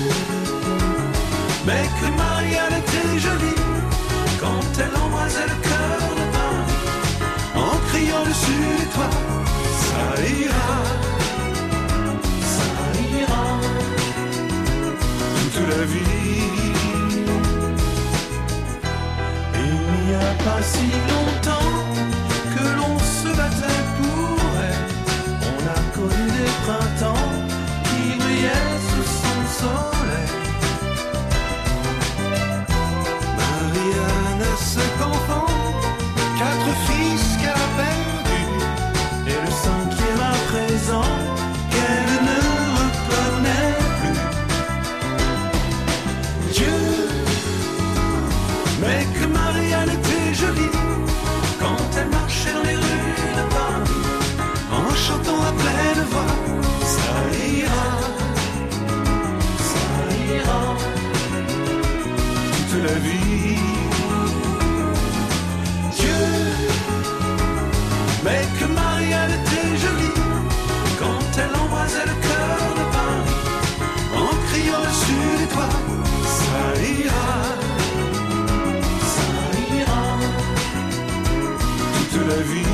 mais que Marianne était jolie quand elle embrasait le cœur de Paris en criant dessus les toits. Ça ira, ça ira toute la vie. Il n'y a pas si longtemps que l'on se battait pour elle. On a connu des printemps qui brillaient sous son soleil. Marianne a cinq enfants, quatre fils qu'elle a perdus, et le cinquième à présent qu'elle ne reconnaît plus. Dieu, mais que Marianne était jolie quand elle marchait dans les rues de Paris en chantant à pleine voix. Ça ira, ça ira toute la vie. Dieu, mais que Marianne était jolie quand elle embrasait le cœur de Paris en criant dessus les toits. Ça ira, ça ira toute la vie.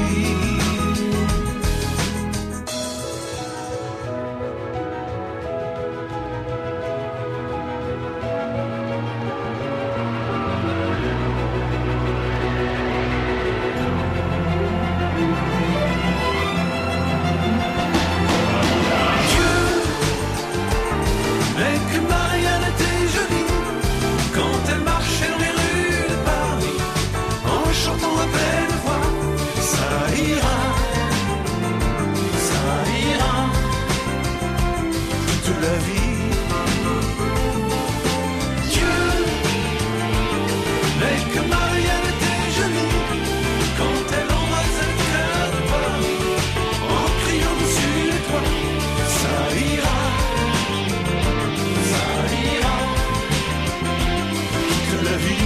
Mais que Marianne était jolie quand elle marchait dans les rues de Paris en chantant à pleine voix. Ça ira, ça ira toute la vie. Dieu, mais que Marianne était jolie quand elle embrasait le cœur de Paris en criant dessus les toits. Ça ira, ça ira toute la vie.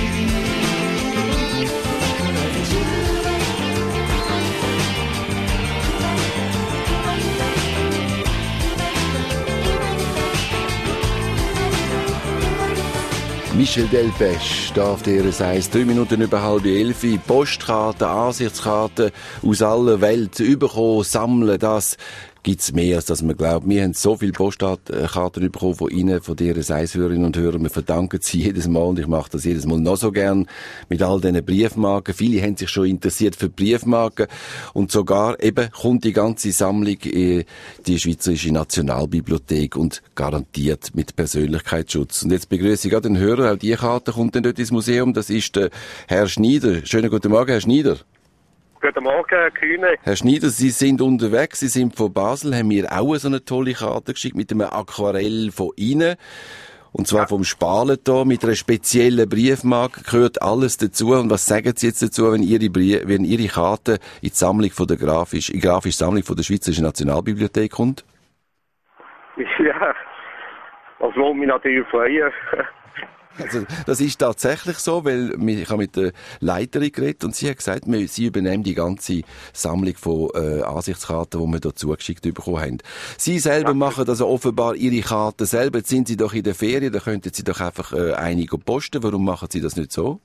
Michel Delpech, da auf D R S eins, drei Minuten über halb elf, Postkarten, Ansichtskarten aus aller Welt bekommen, sammeln, das gibt's mehr, als dass man glaubt. Wir haben so viele Postkarten bekommen von Ihnen, von D R S eins-Hörerinnen und Hörern. Wir verdanken sie jedes Mal und ich mache das jedes Mal noch so gern mit all diesen Briefmarken. Viele haben sich schon interessiert für Briefmarken und sogar eben kommt die ganze Sammlung in die Schweizerische Nationalbibliothek und garantiert mit Persönlichkeitsschutz. Und jetzt begrüße ich gerade den Hörer, auch die Karte kommt dann dort ins Museum. Das ist der Herr Schneider. Schönen guten Morgen, Herr Schneider.
Guten Morgen, Herr Kühne.
Herr Schneider, Sie sind unterwegs, Sie sind von Basel, haben mir auch so eine tolle Karte geschickt mit einem Aquarell von Ihnen. Und zwar ja. vom Spaletor mit einer speziellen Briefmarke, gehört alles dazu. Und was sagen Sie jetzt dazu, wenn Ihre, Brie- wenn Ihre Karte in die Sammlung von der Grafisch, in die grafische Sammlung von der Schweizerischen Nationalbibliothek kommt?
Ja, das würde mich natürlich freuen.
Also, das ist tatsächlich so, weil ich habe mit der Leiterin geredet und sie hat gesagt, wir, sie übernehmen die ganze Sammlung von äh, Ansichtskarten, die wir hier zugeschickt bekommen haben. Sie selber ja. machen also offenbar ihre Karten selber. Jetzt sind sie doch in der Ferien, da könnten sie doch einfach äh, einige posten. Warum machen sie das nicht so?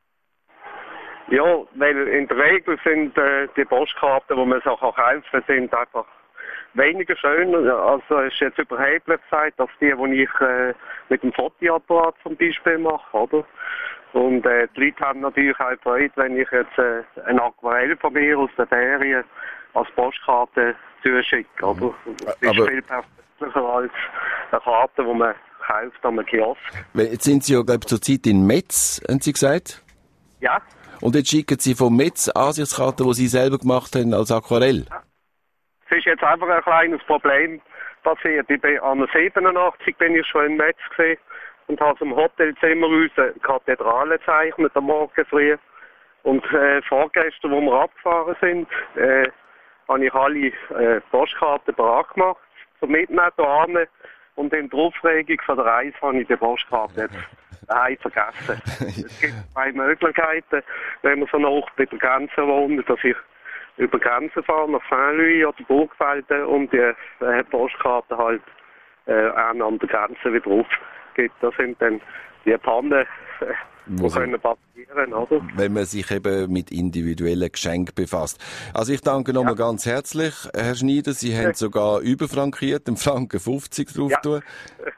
Ja, weil in der Regel sind äh, die Postkarten, die man so kaufen kann, sind einfach weniger schön. Also es ist jetzt überheblich gesagt, als die, die ich äh, mit dem Fotoapparat zum Beispiel mache, oder? Und äh, die Leute haben natürlich auch Freude, wenn ich jetzt äh, ein Aquarell von mir aus der Ferien als Postkarte zuschicke, oder? Das ist
Aber viel
persönlicher als eine Karte, die man kauft an einem Kiosk.
Jetzt sind Sie ja, glaube ich, zurzeit in Metz, haben Sie gesagt?
Ja.
Und jetzt schicken Sie von Metz Ansichtskarten, die Sie selber gemacht haben, als Aquarell?
Ja. Es ist jetzt einfach ein kleines Problem passiert. Ich bin an siebenundachtzig bin ich schon in Metz gewesen und habe im Hotelzimmer uns eine Kathedrale gezeichnet am Morgen früh. Und äh, vorgestern, wo wir abgefahren sind, äh, habe ich alle äh, Postkarten bereit gemacht, zum Mitnehmen hierhin. Und in der Aufregung von der Reise habe ich die Postkarte jetzt daheim vergessen. Es gibt zwei Möglichkeiten, wenn man so nah bei der Grenze wohnt, dass ich über Grenzen fahren, nach Saint-Louis oder Burgfelden und die äh, Postkarte halt äh, an der Grenze wieder aufgibt. Das sind dann die Pannen, äh, die können passieren, oder?
Wenn man sich eben mit individuellen Geschenken befasst. Also ich danke nochmal ja. ganz herzlich, Herr Schneider. Sie ja. haben sogar überfrankiert, einen Franken fünfzig drauf ja. tun.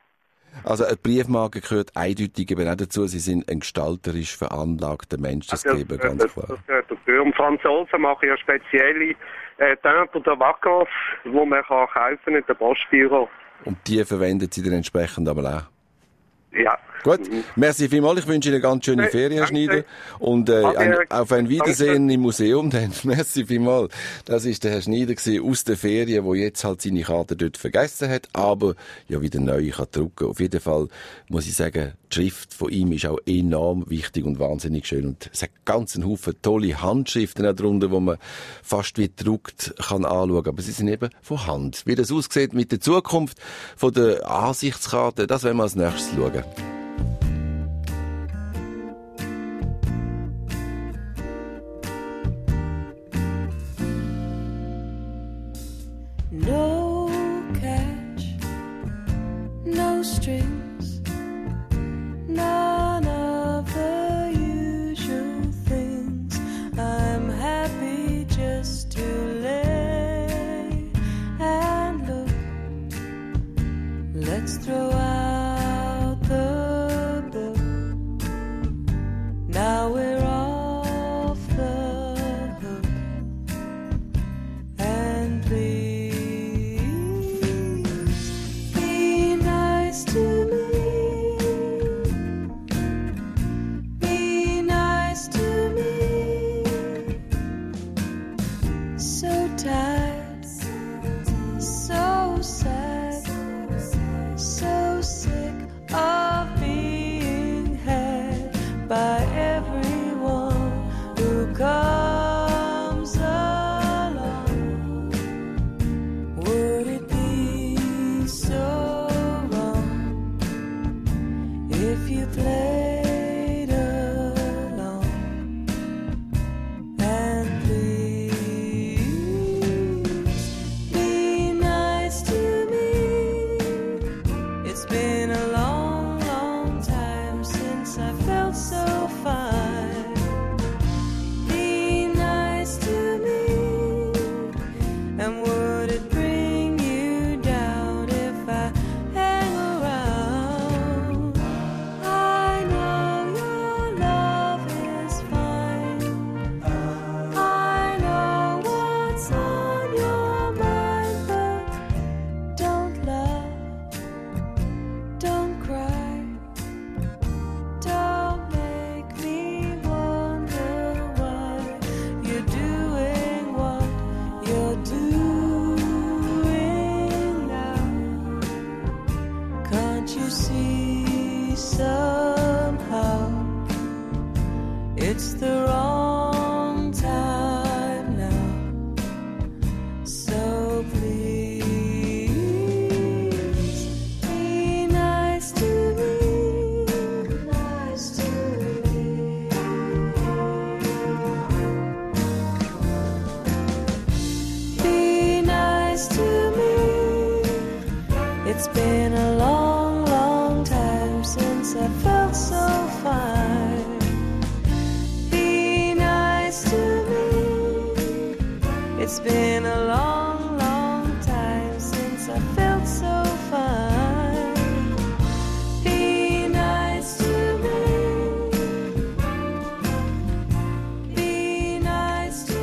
Also eine Briefmarke gehört eindeutig eben auch dazu. Sie sind ein gestalterisch veranlagter Mensch, das
also,
gebe ganz
das,
klar.
Das gehört dazu. Und Franzosen machen ja spezielle äh, Timbre de Vacances, die man kann kaufen in der Postbüro.
Und die verwendet Sie dann entsprechend aber auch?
Ja.
Gut, merci vielmals. Ich wünsche Ihnen eine ganz schöne
hey,
Ferien, Herr Schneider. Und äh, ein, auf ein Wiedersehen im Museum. Dann. Merci vielmals. Das war der Herr Schneider aus der Ferien, der jetzt halt seine Karte dort vergessen hat, aber ja wieder neu kann drucken. Auf jeden Fall muss ich sagen, die Schrift von ihm ist auch enorm wichtig und wahnsinnig schön. Und es hat ganz einen Haufen tolle Handschriften auch drunter, die man fast wie gedruckt kann anschauen. Aber sie sind eben von Hand. Wie das aussieht mit der Zukunft von der Ansichtskarte, das werden wir als nächstes schauen.
No catch, no strings, none of the usual things. I'm happy just to lay and look. Let's throw out the book. Now we're off the hook. And please it's the wrong time now. So please be nice to me. since I felt so fine. Be nice to me. It's been a long, long time since I felt so fine. Be nice to me. Be nice to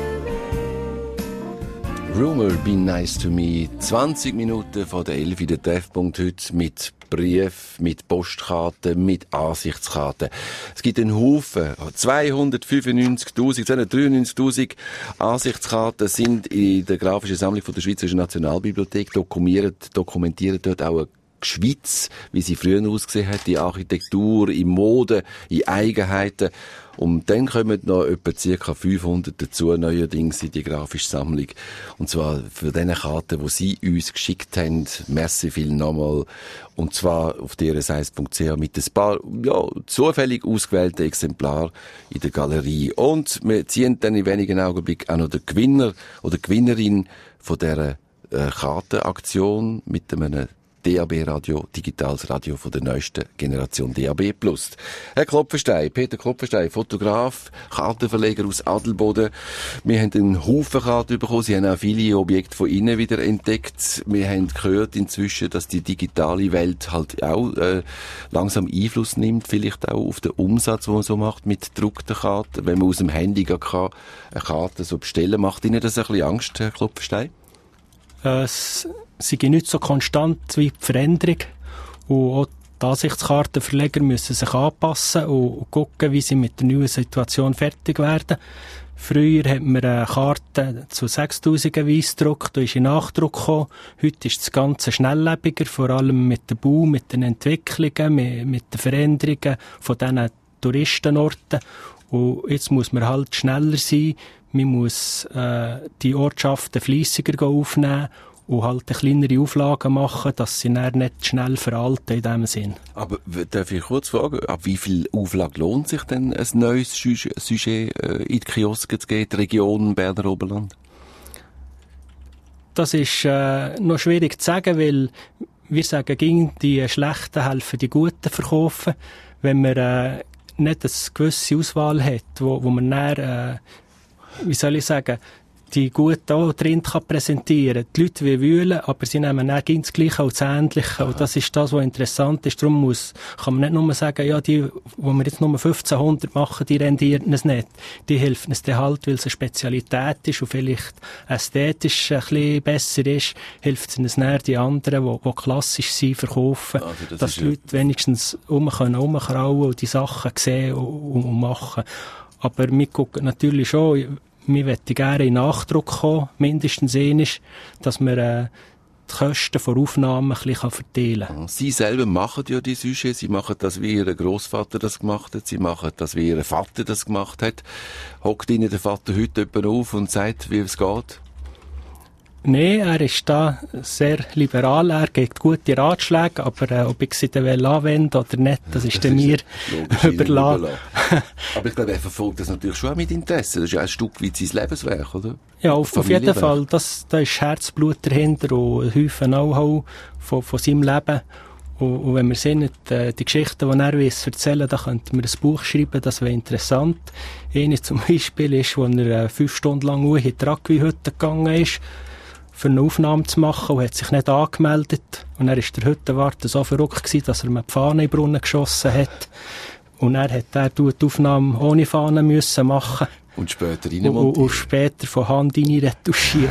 me.
Rumor, be nice to me. zwanzig Minuten vor der elf in der Treffpunkt heute mit Brief, mit Postkarten, mit Ansichtskarten. Es gibt einen Haufen, zweihundertfünfundneunzigtausend, zweihundertdreiundneunzigtausend Ansichtskarten sind in der grafischen Sammlung von der Schweizerischen Nationalbibliothek dokumentiert, dokumentiert dort auch eine Schweiz, wie sie früher ausgesehen hat, in Architektur, in Mode, in Eigenheiten. Und dann kommen noch etwa ca. fünfhundert dazu, neuerdings in die grafische Sammlung. Und zwar für diese Karten, die Sie uns geschickt haben. Merci viel nochmal. Und zwar auf d r s eins punkt c h mit ein paar, ja, zufällig ausgewählten Exemplaren in der Galerie. Und wir ziehen dann in wenigen Augenblicken auch noch den Gewinner oder Gewinnerin von dieser äh, Kartenaktion mit einem D A B-Radio, digitales Radio von der neuesten Generation D A B plus. Herr Klopfenstein, Peter Klopfenstein, Fotograf, Kartenverleger aus Adelboden. Wir haben einen Haufen Karten bekommen. Sie haben auch viele Objekte von innen wieder entdeckt. Wir haben gehört inzwischen, dass die digitale Welt halt auch äh, langsam Einfluss nimmt, vielleicht auch auf den Umsatz, den man so macht mit gedruckten Karten. Wenn man aus dem Handy gar kann, eine Karte so bestellen, macht Ihnen das ein bisschen Angst, Herr Klopfenstein?
Es sie sind nicht so konstant wie die Veränderung. Und auch die Ansichtskartenverleger müssen sich anpassen und gucken, wie sie mit der neuen Situation fertig werden. Früher hat man eine Karte zu sechstausend Weiss gedruckt, da ist in Nachdruck gekommen. Heute ist das Ganze schnelllebiger, vor allem mit dem Bau, mit den Entwicklungen, mit, mit den Veränderungen von diesen Touristenorten. Und jetzt muss man halt schneller sein. Man muss äh, die Ortschaften fleissiger aufnehmen und halt kleinere Auflagen machen, dass sie dann nicht schnell veralten in diesem Sinn.
Aber darf ich kurz fragen, ab wie viel Auflage lohnt sich denn ein neues Sujet äh, in die Kioske zu gehen, die Region Berner Oberland?
Das ist äh, noch schwierig zu sagen, weil wir sagen, gegen die Schlechten helfen die Guten verkaufen. Wenn man äh, nicht eine gewisse Auswahl hat, wo, wo man dann, äh, wie soll ich sagen, die Guten auch drin kann präsentieren. Die Leute will wühlen, aber sie nehmen dann das Gleiche als das Ähnliche. Und das ist das, was interessant ist. Darum muss, kann man nicht nur sagen, ja, die, wo wir jetzt nur fünfzehnhundert machen, die rendieren es nicht. Die helfen es dann halt, weil es eine Spezialität ist und vielleicht ästhetisch ein bisschen besser ist, hilft es dann die anderen, die, die klassisch sind, verkaufen. Also das dass die Leute ja wenigstens um können, rumkrauen und die Sachen sehen und, und machen. Aber wir gucken natürlich schon, wir möchten gerne in Nachdruck kommen, mindestens einmal, dass man äh, die Kosten von Aufnahmen ein bisschen verteilen kann.
Sie selber machen ja die Sujets, Sie machen das, wie Ihr Grossvater das gemacht hat, Sie machen das, wie Ihr Vater das gemacht hat. Hockt Ihnen der Vater heute jemand auf und sagt, wie es geht?
Nein, er ist da sehr liberal, er gibt gute Ratschläge, aber äh, ob ich sie dann anwende oder nicht, das ist dann mir überlassen.
Aber ich glaube, er verfolgt das natürlich schon auch mit Interesse. Das ist ja ein Stück weit sein Lebenswerk, oder?
Ja, auf, auf jeden Fall. Das, da ist Herzblut dahinter und ein Haufen Know-how von, von seinem Leben. Und, und wenn wir sehen, die, die Geschichten, die er weiss, erzählen, dann könnten wir ein Buch schreiben, das wäre interessant. Eine zum Beispiel ist, wo er äh, fünf Stunden lang in die Rugby-Hütte gegangen ist, für eine Aufnahme zu machen und hat sich nicht angemeldet. Und er ist der Hüttenwart so verrückt gewesen, dass er mir die Fahne in den Brunnen geschossen hat. Und er hat er die Aufnahme ohne Fahne müssen machen.
Und später
reinmontieren. Und, und später von Hand rein retuschieren.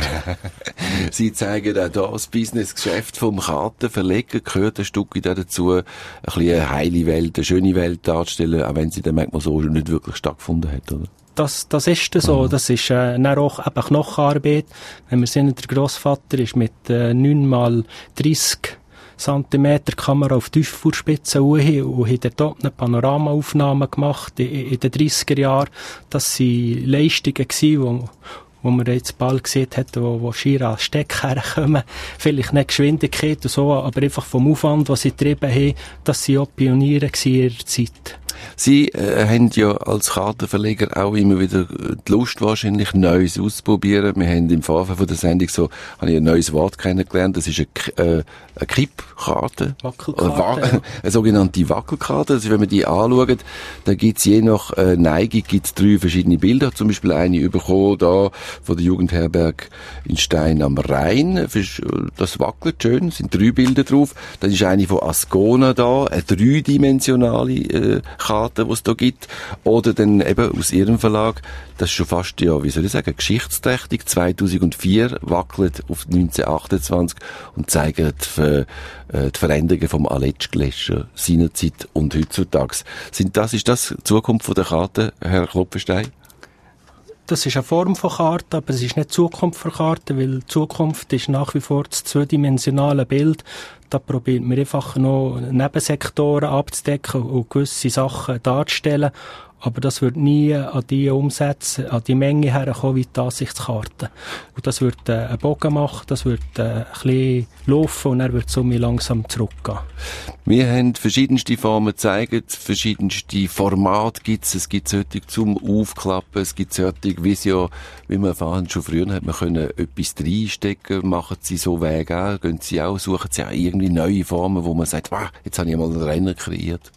Sie zeigen auch hier das Businessgeschäft vom Kartenverleger, gehört ein Stück dazu, ein bisschen eine heile Welt, eine schöne Welt darzustellen, auch wenn sie dann manchmal so nicht wirklich stattgefunden hat, oder?
Das, das ist so. Mhm. Das ist äh, dann auch eben Knochenarbeit. Wenn wir sehen, der Grossvater ist mit äh, neun mal dreissig Zentimeter Kamera auf Tieffuhrspitze hoch und hat dort eine Panoramaaufnahmen gemacht in, in den dreissiger Jahren. Das waren Leistungen gewesen, wo, wo man jetzt bald gesehen hat, wo, wo schier als Steck herkommen. Vielleicht nicht Geschwindigkeit und so, aber einfach vom Aufwand, was sie getrieben haben, dass sie auch Pioniere waren in ihrer Zeit.
Sie äh, haben ja als Kartenverleger auch immer wieder die Lust, wahrscheinlich Neues auszuprobieren. Wir haben im Vorfeld von der Sendung so, habe ich ein neues Wort kennengelernt, das ist eine, K- äh, eine Kippkarte.
Wackelkarte,
Eine, Wa-
ja.
eine sogenannte Wackelkarte. Also wenn man die anschaut, dann gibt's je nach äh, Neigung gibt's drei verschiedene Bilder. Zum Beispiel eine bekommen da von der Jugendherberg in Stein am Rhein. Das wackelt schön, sind drei Bilder drauf. Dann ist eine von Ascona da, eine dreidimensionale äh, Karte, die es da gibt. Oder dann eben aus ihrem Verlag, das ist schon fast, ja, wie soll ich sagen, geschichtsträchtig, zweitausendvier, wackelt auf neunzehnhundertachtundzwanzig und zeigt die, äh, die Veränderungen vom Aletsch-Gletscher seinerzeit und heutzutage. Sind das, ist das die Zukunft von der Karte, Herr Klopfenstein?
Das ist eine Form von Karte, aber es ist nicht die Zukunft von Karte, weil die Zukunft ist nach wie vor das zweidimensionale Bild. Da probiert man einfach noch Nebensektoren abzudecken und gewisse Sachen darzustellen. Aber das wird nie an die Umsätze, an die Menge herkommen wie die Ansichtskarte. Und das wird äh, einen Bogen machen, das wird äh, ein bisschen laufen und dann wird es um mich langsam zurückgehen.
Wir haben verschiedenste Formen gezeigt, verschiedenste Formate gibt es. Es gibt solche zum Aufklappen, es gibt solche, wie es ja, wie wir erfahren, schon früher hat man können etwas reinstecken, machen Sie so Wege auch, gehen Sie auch, suchen Sie auch irgendwie neue Formen, wo man sagt, wow, jetzt habe ich mal einen Renner kreiert.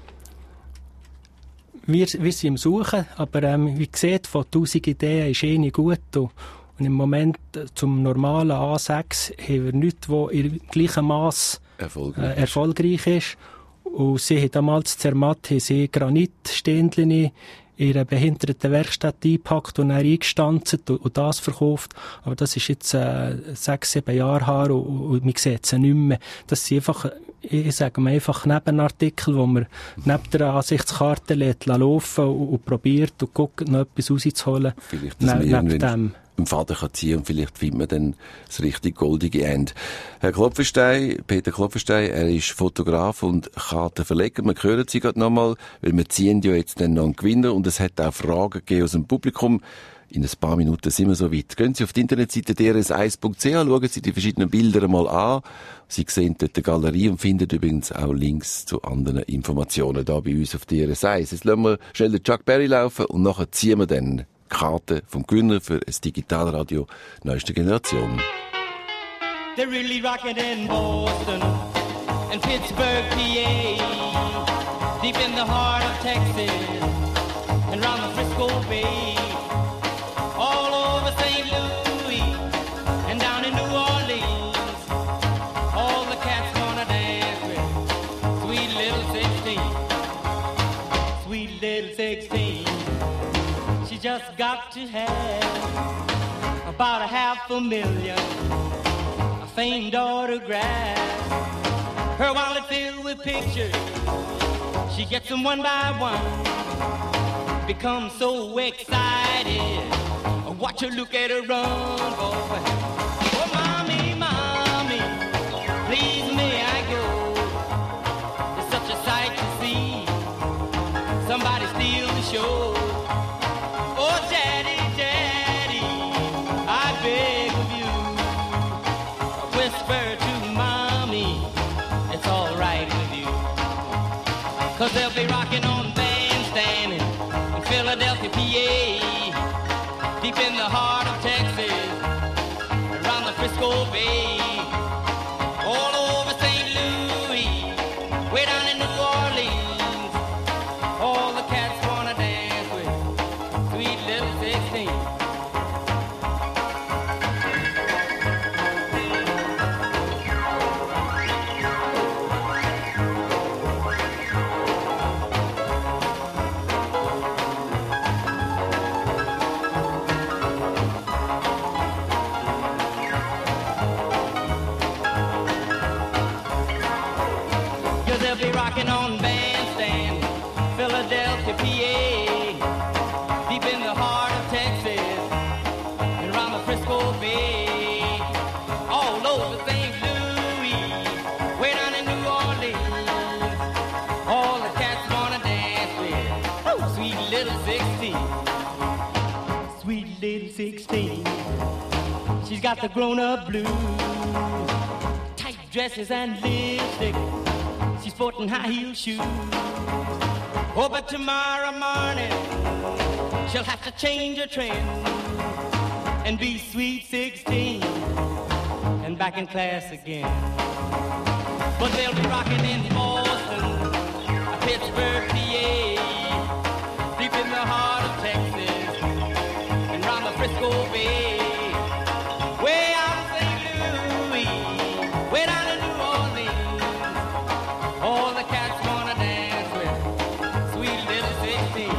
Wir, wir sind im Suchen, aber ähm, wie gesagt, von tausend Ideen ist eh nicht gut. Und, und im Moment äh, zum normalen A sechs haben wir nichts, das im gleichen Maß
erfolgreich,
äh, erfolgreich ist. Und sie haben damals Zermatt, haben sie Granitständchen in ihre Behindertenwerkstatt eingepackt und dann eingestanzt und, und das verkauft. Aber das ist jetzt äh, sechs, sieben Jahre her und, und man sieht sie nicht mehr. Das sind einfach, ich sage mal einfach Nebenartikel, wo man neben der Ansichtskarte lässt laufen und, und probiert und guckt, noch etwas rauszuholen.
Vielleicht, dass
ne,
man
neben dem.
Im Vater kann ziehen und vielleicht findet man dann das richtig goldige Ende. Herr Klopfenstein, Peter Klopfenstein, er ist Fotograf und Kartenverleger. Wir hören Sie gerade nochmal, weil wir ziehen ja jetzt dann noch einen Gewinner und es hat auch Fragen gegeben aus dem Publikum. In ein paar Minuten sind wir so weit. Gehen Sie auf die Internetseite d r s eins punkt c h, schauen Sie die verschiedenen Bilder einmal an. Sie sehen dort die Galerie und finden übrigens auch Links zu anderen Informationen da bei uns auf D R S eins. Jetzt lassen wir schnell den Chuck Berry laufen und nachher ziehen wir dann Karte vom Gewinner für ein Digitalradio neuester Generation.
They're really rocking in Boston and Pittsburgh, P A, deep in the heart of Texas and round the Frisco Bay, all over Saint Louis and down in New Orleans. All the cats gonna dance with sweet little sixteen, sweet little sixteen. She just got to have about a half a million famed autographs. Her wallet filled with pictures, she gets them one by one. Becomes so excited, watch her look at her run, boy. Oh, mommy, mommy, please may I go? It's such a sight to see, somebody steal the show. Oh, daddy, daddy, I beg of you, whisper to mommy, it's all right with you. Cause they'll be rocking on Bandstand in Philadelphia, P A, deep in the heart of Texas, around the Frisco Bay, all over Saint Louis, way down in New Orleans. All the cats wanna dance with sweet little sixteen. They'll be rocking on Bandstand, Philadelphia, P A, deep in the heart of Texas, and around the Frisco Bay, all over Saint Louis, way down in New Orleans. All the cats wanna dance with oh, sweet little sixteen, sweet little sixteen. She's got the grown-up blues, tight dresses and lipstick. She's sporting high heel shoes, Oh, but tomorrow morning she'll have to change her trend and be sweet sixteen and back in class again. But they'll be rocking in Boston, Pittsburgh, P A, deep in the heart of Texas and round the Frisco Bay. Way out in Saint Louis, way down in New Orleans, all the cats wanna dance with sweet little sixteen.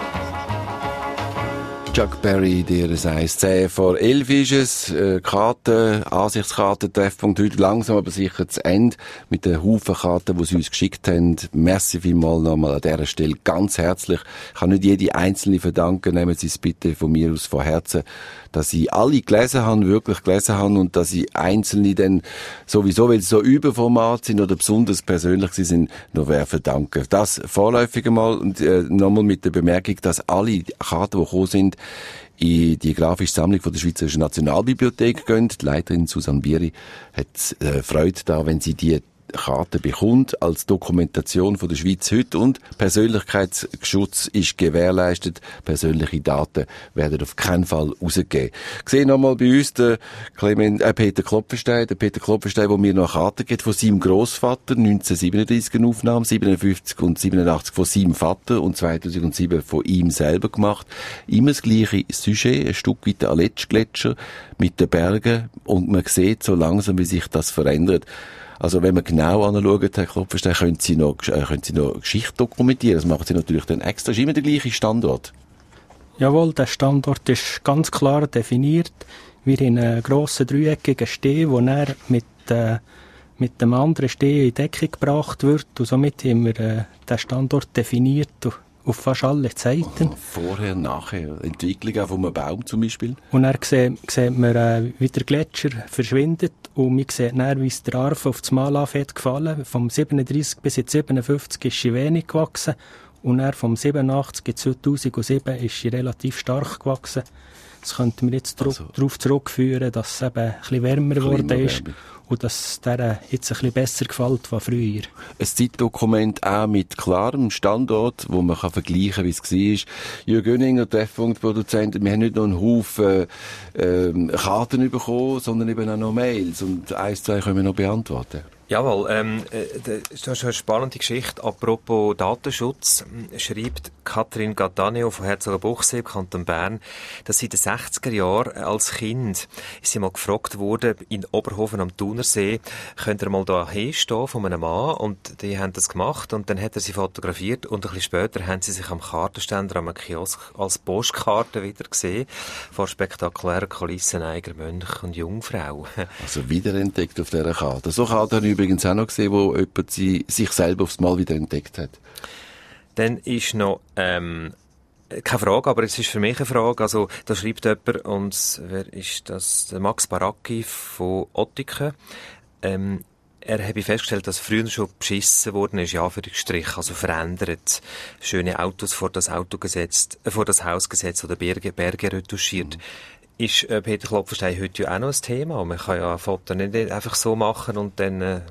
Chuck Berry, dir es eins zehn vor elf ist es. Äh, Karten, Ansichtskarte, Treffpunkt heute langsam aber sicher zu Ende mit den Haufen Karten, die sie uns geschickt haben. Merci vielmals nochmal an dieser Stelle ganz herzlich. Ich kann nicht jede einzelne verdanken, nehmen Sie es bitte von mir aus von Herzen, dass Sie alle gelesen haben, wirklich gelesen haben und dass Sie einzelne dann sowieso, weil sie so Überformat sind oder besonders persönlich sie sind, noch wer verdanken. Das vorläufig einmal und äh, nochmal mit der Bemerkung, dass alle Karten, die gekommen sind, in die grafische Sammlung von der Schweizerischen Nationalbibliothek gehen. Die Leiterin Susanne Bieri hat äh, Freude da, wenn sie die Karte bekommt als Dokumentation von der Schweiz heute und Persönlichkeitsschutz ist gewährleistet. Persönliche Daten werden auf keinen Fall rausgegeben. Ich sehe nochmal bei uns den Clement, äh, Peter Klopfenstein, der Peter Klopfenstein, der mir noch eine Karte gibt von seinem Grossvater, neunzehnhundertsiebenunddreissig eine Aufnahme, siebenundfünfzig und siebenundachtzig von seinem Vater und zweitausendsieben von ihm selber gemacht. Immer das gleiche Sujet, ein Stück weit der Aletschgletscher mit den Bergen und man sieht so langsam, wie sich das verändert. Also wenn man genau anschaut, Herr Klopfenstein, können Sie noch, äh, können Sie noch Geschichte dokumentieren. Das machen Sie natürlich dann extra. Das ist immer der gleiche Standort.
Jawohl, der Standort ist ganz klar definiert. Wir haben einen grossen dreieckigen Steh, wo er mit, äh, mit dem anderen Steh in Deckung gebracht wird. Und somit haben wir äh, den Standort definiert auf fast alle Zeiten.
Vorher, nachher, Entwicklung auch von einem Baum zum Beispiel.
Und dann sieht, sieht man, äh, wie der Gletscher verschwindet und man sieht dann, wie es der Arve auf das Malaf hat gefallen. Vom siebenunddreissig bis ins siebenundfünfzig ist sie wenig gewachsen und dann vom siebenundachtzig bis zweitausendsieben ist sie relativ stark gewachsen. Das könnten wir jetzt also darauf zurückführen, dass es eben ein bisschen wärmer geworden ist und dass es der jetzt ein bisschen besser gefällt als früher.
Ein Zeitdokument auch mit klarem Standort, wo man kann vergleichen kann, wie es war. Jürg Göninger, Treffpunktproduzent, wir haben nicht nur einen Haufen äh, Karten bekommen, sondern eben auch noch Mails. Und eins, zwei können wir noch beantworten.
Jawohl, ähm, äh, das ist eine spannende Geschichte. Apropos Datenschutz, schreibt Katrin Gattaneo von Herzogenbuchsee, Kanton Bern, dass sie in den sechziger Jahren als Kind ist sie mal gefragt worden, in Oberhofen am Thunersee, könnt ihr mal da hinstehen von einem Mann? Und die haben das gemacht und dann hat er sie fotografiert und ein bisschen später haben sie sich am Kartenständer, am Kiosk als Postkarte wieder gesehen, vor spektakulären Kulissen Eiger, Mönch und Jungfrau.
Also wiederentdeckt auf dieser Karte. So Karte habe ich übrigens auch noch gesehen, wo jemand sie, sich selber aufs Mal wieder entdeckt hat.
Dann ist noch, ähm, keine Frage, aber es ist für mich eine Frage. Also, da schreibt jemand, und wer ist das? Der Max Baracki von Ottiken. Ähm, er habe festgestellt, dass früher schon beschissen worden ist, ja, für den Strich, also verändert. Schöne Autos vor das Auto gesetzt, äh, vor das Haus gesetzt oder Berge, Berge retuschiert. Mhm. Ist äh, Peter Klopfenstein heute ja auch noch ein Thema. Man kann ja ein Foto nicht einfach so machen und dann äh,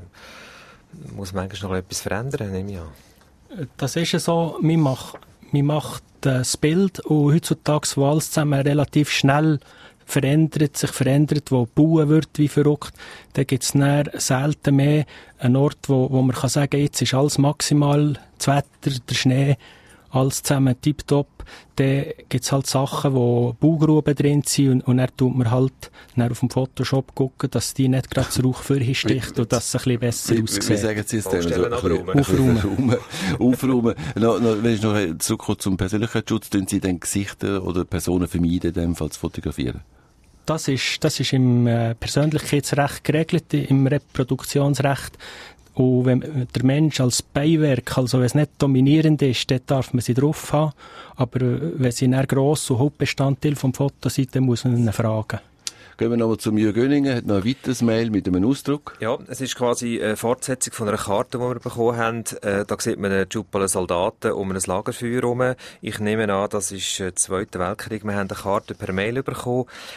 muss man eigentlich noch etwas verändern, nehme ich an.
Das ist ja so, man macht, man macht äh, das Bild und heutzutage, wo alles zusammen relativ schnell verändert, sich verändert, wo gebaut wird wie verrückt, dann gibt es selten mehr einen Ort, wo, wo man kann sagen, jetzt ist alles maximal, das Wetter, der Schnee, alles zusammen tipptopp. Dann gibt es halt Sachen, wo Baugruben drin sind und, und dann tut man halt dann auf dem Photoshop gucken, dass die nicht gerade das Rauch vorher sticht und dass es ein bisschen besser
wie,
aussieht.
Wie sagen Sie es denn?
Also,
aufräumen. Aufräumen. Aufräumen. no, no, wenn ich noch zurückkomme zum Persönlichkeitsschutz, tun Sie dann Gesichter oder Personen vermeiden, in dem Fall zu fotografieren?
Das ist, das ist im äh, Persönlichkeitsrecht geregelt, im Reproduktionsrecht. Und wenn der Mensch als Beiwerk, also wenn es nicht dominierend ist, dann darf man sie drauf haben. Aber wenn sie ein grosser Hauptbestandteil vom Foto sind, dann muss man ihn fragen.
Gehen wir nochmal zum Jürg Göninger, hat noch ein weiteres Mail mit einem Ausdruck.
Ja, es ist quasi eine Fortsetzung von einer Karte, die wir bekommen haben. Äh, da sieht man einen Schupel Soldaten um ein Lagerfeuer herum. Ich nehme an, das ist der Zweite Weltkrieg. Wir haben eine Karte per Mail bekommen.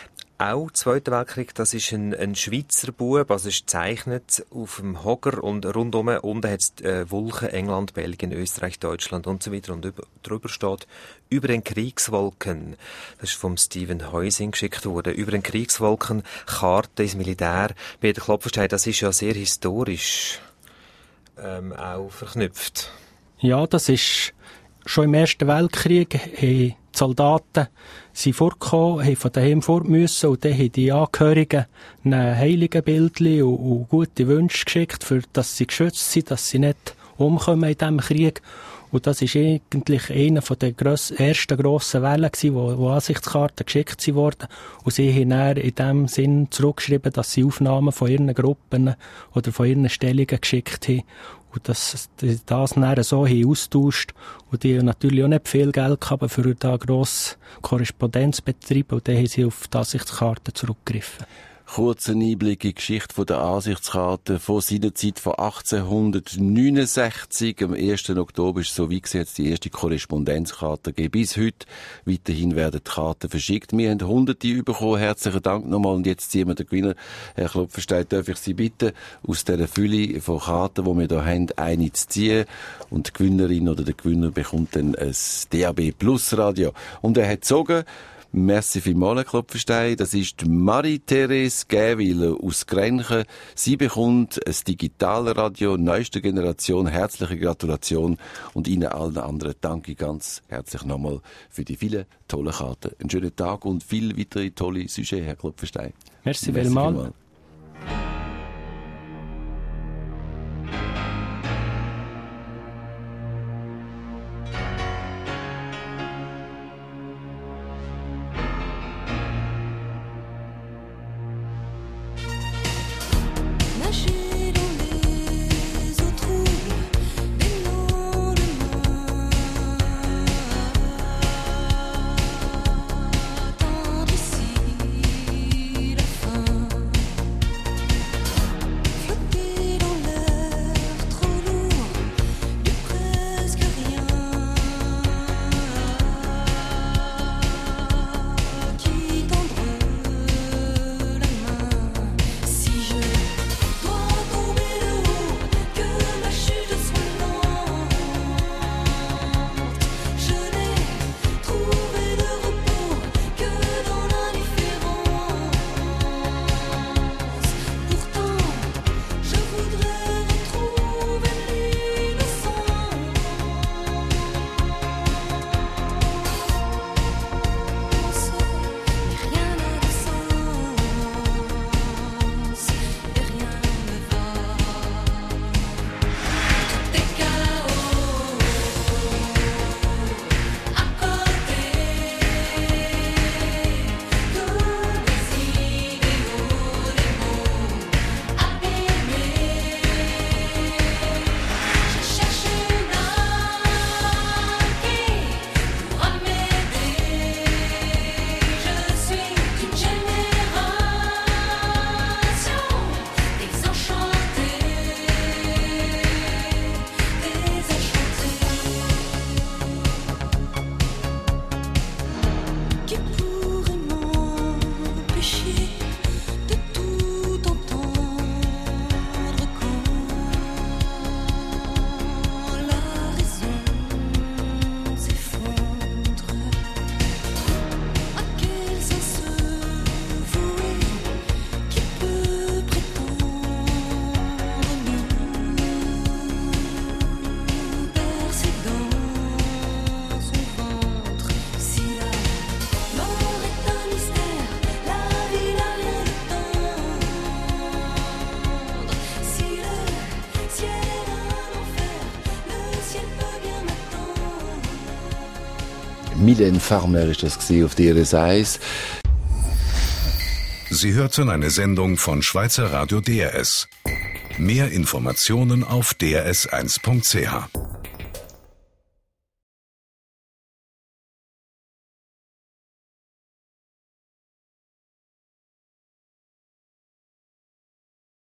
auch Zweiten Weltkrieg. Das ist ein, ein Schweizer Bub, also ist gezeichnet auf dem Hogger und rundum unten hat es äh, Wolken, England, Belgien, Österreich, Deutschland und so weiter. Und über, drüber steht «Über den Kriegswolken». Das ist vom Steven Heusing geschickt worden. «Über den Kriegswolken», Karte ins Militär. Peter Klopfenstein, das ist ja sehr historisch ähm, auch verknüpft.
Ja, das ist schon im Ersten Weltkrieg, haben die Soldaten sind fortgekommen, haben von daheim fort müssen und dann haben die Angehörigen ein Heiligenbildchen und, und gute Wünsche geschickt, für, dass sie geschützt sind, dass sie nicht umkommen in diesem Krieg. Und das ist eigentlich einer von der gross, ersten grossen Wellen gewesen, wo, wo Ansichtskarten geschickt wurden. Und sie haben dann in dem Sinn zurückgeschrieben, dass sie Aufnahmen von ihren Gruppen oder von ihren Stellungen geschickt haben. Und dass das dann so haben austauscht. Und die haben natürlich auch nicht viel Geld gehabt, für da grosse Korrespondenz zu betreiben. Und dann haben sie auf die Ansichtskarten zurückgegriffen.
Kurzer Einblick in die Geschichte der Ansichtskarte von seiner Zeit von achtzehnhundertneunundsechzig. Am ersten Oktober ist so wie gesagt die erste Korrespondenzkarte gegeben. Bis heute weiterhin werden die Karten verschickt. Wir haben Hunderte bekommen. Herzlichen Dank nochmal. Und jetzt ziehen wir den Gewinner. Herr Klopfenstein, darf ich Sie bitten, aus dieser Fülle von Karten, die wir hier haben, eine zu ziehen. Und die Gewinnerin oder der Gewinner bekommt dann ein D A B Plus Radio. Und er hat gezogen. Merci vielmals, Herr Klopfenstein. Das ist Marie-Therese Gäwiller aus Grenchen. Sie bekommt ein Digitalradio neuester Generation. Herzliche Gratulation. Und Ihnen allen anderen danke ganz herzlich nochmal für die vielen tollen Karten. Einen schönen Tag und viele weitere tolle Sujets, Herr Klopfenstein.
Merci, Merci vielmals. vielmals.
Mylène Farmer ist das auf D R S eins.
Sie hörten eine Sendung von Schweizer Radio D R S. Mehr Informationen auf d r s eins punkt c h.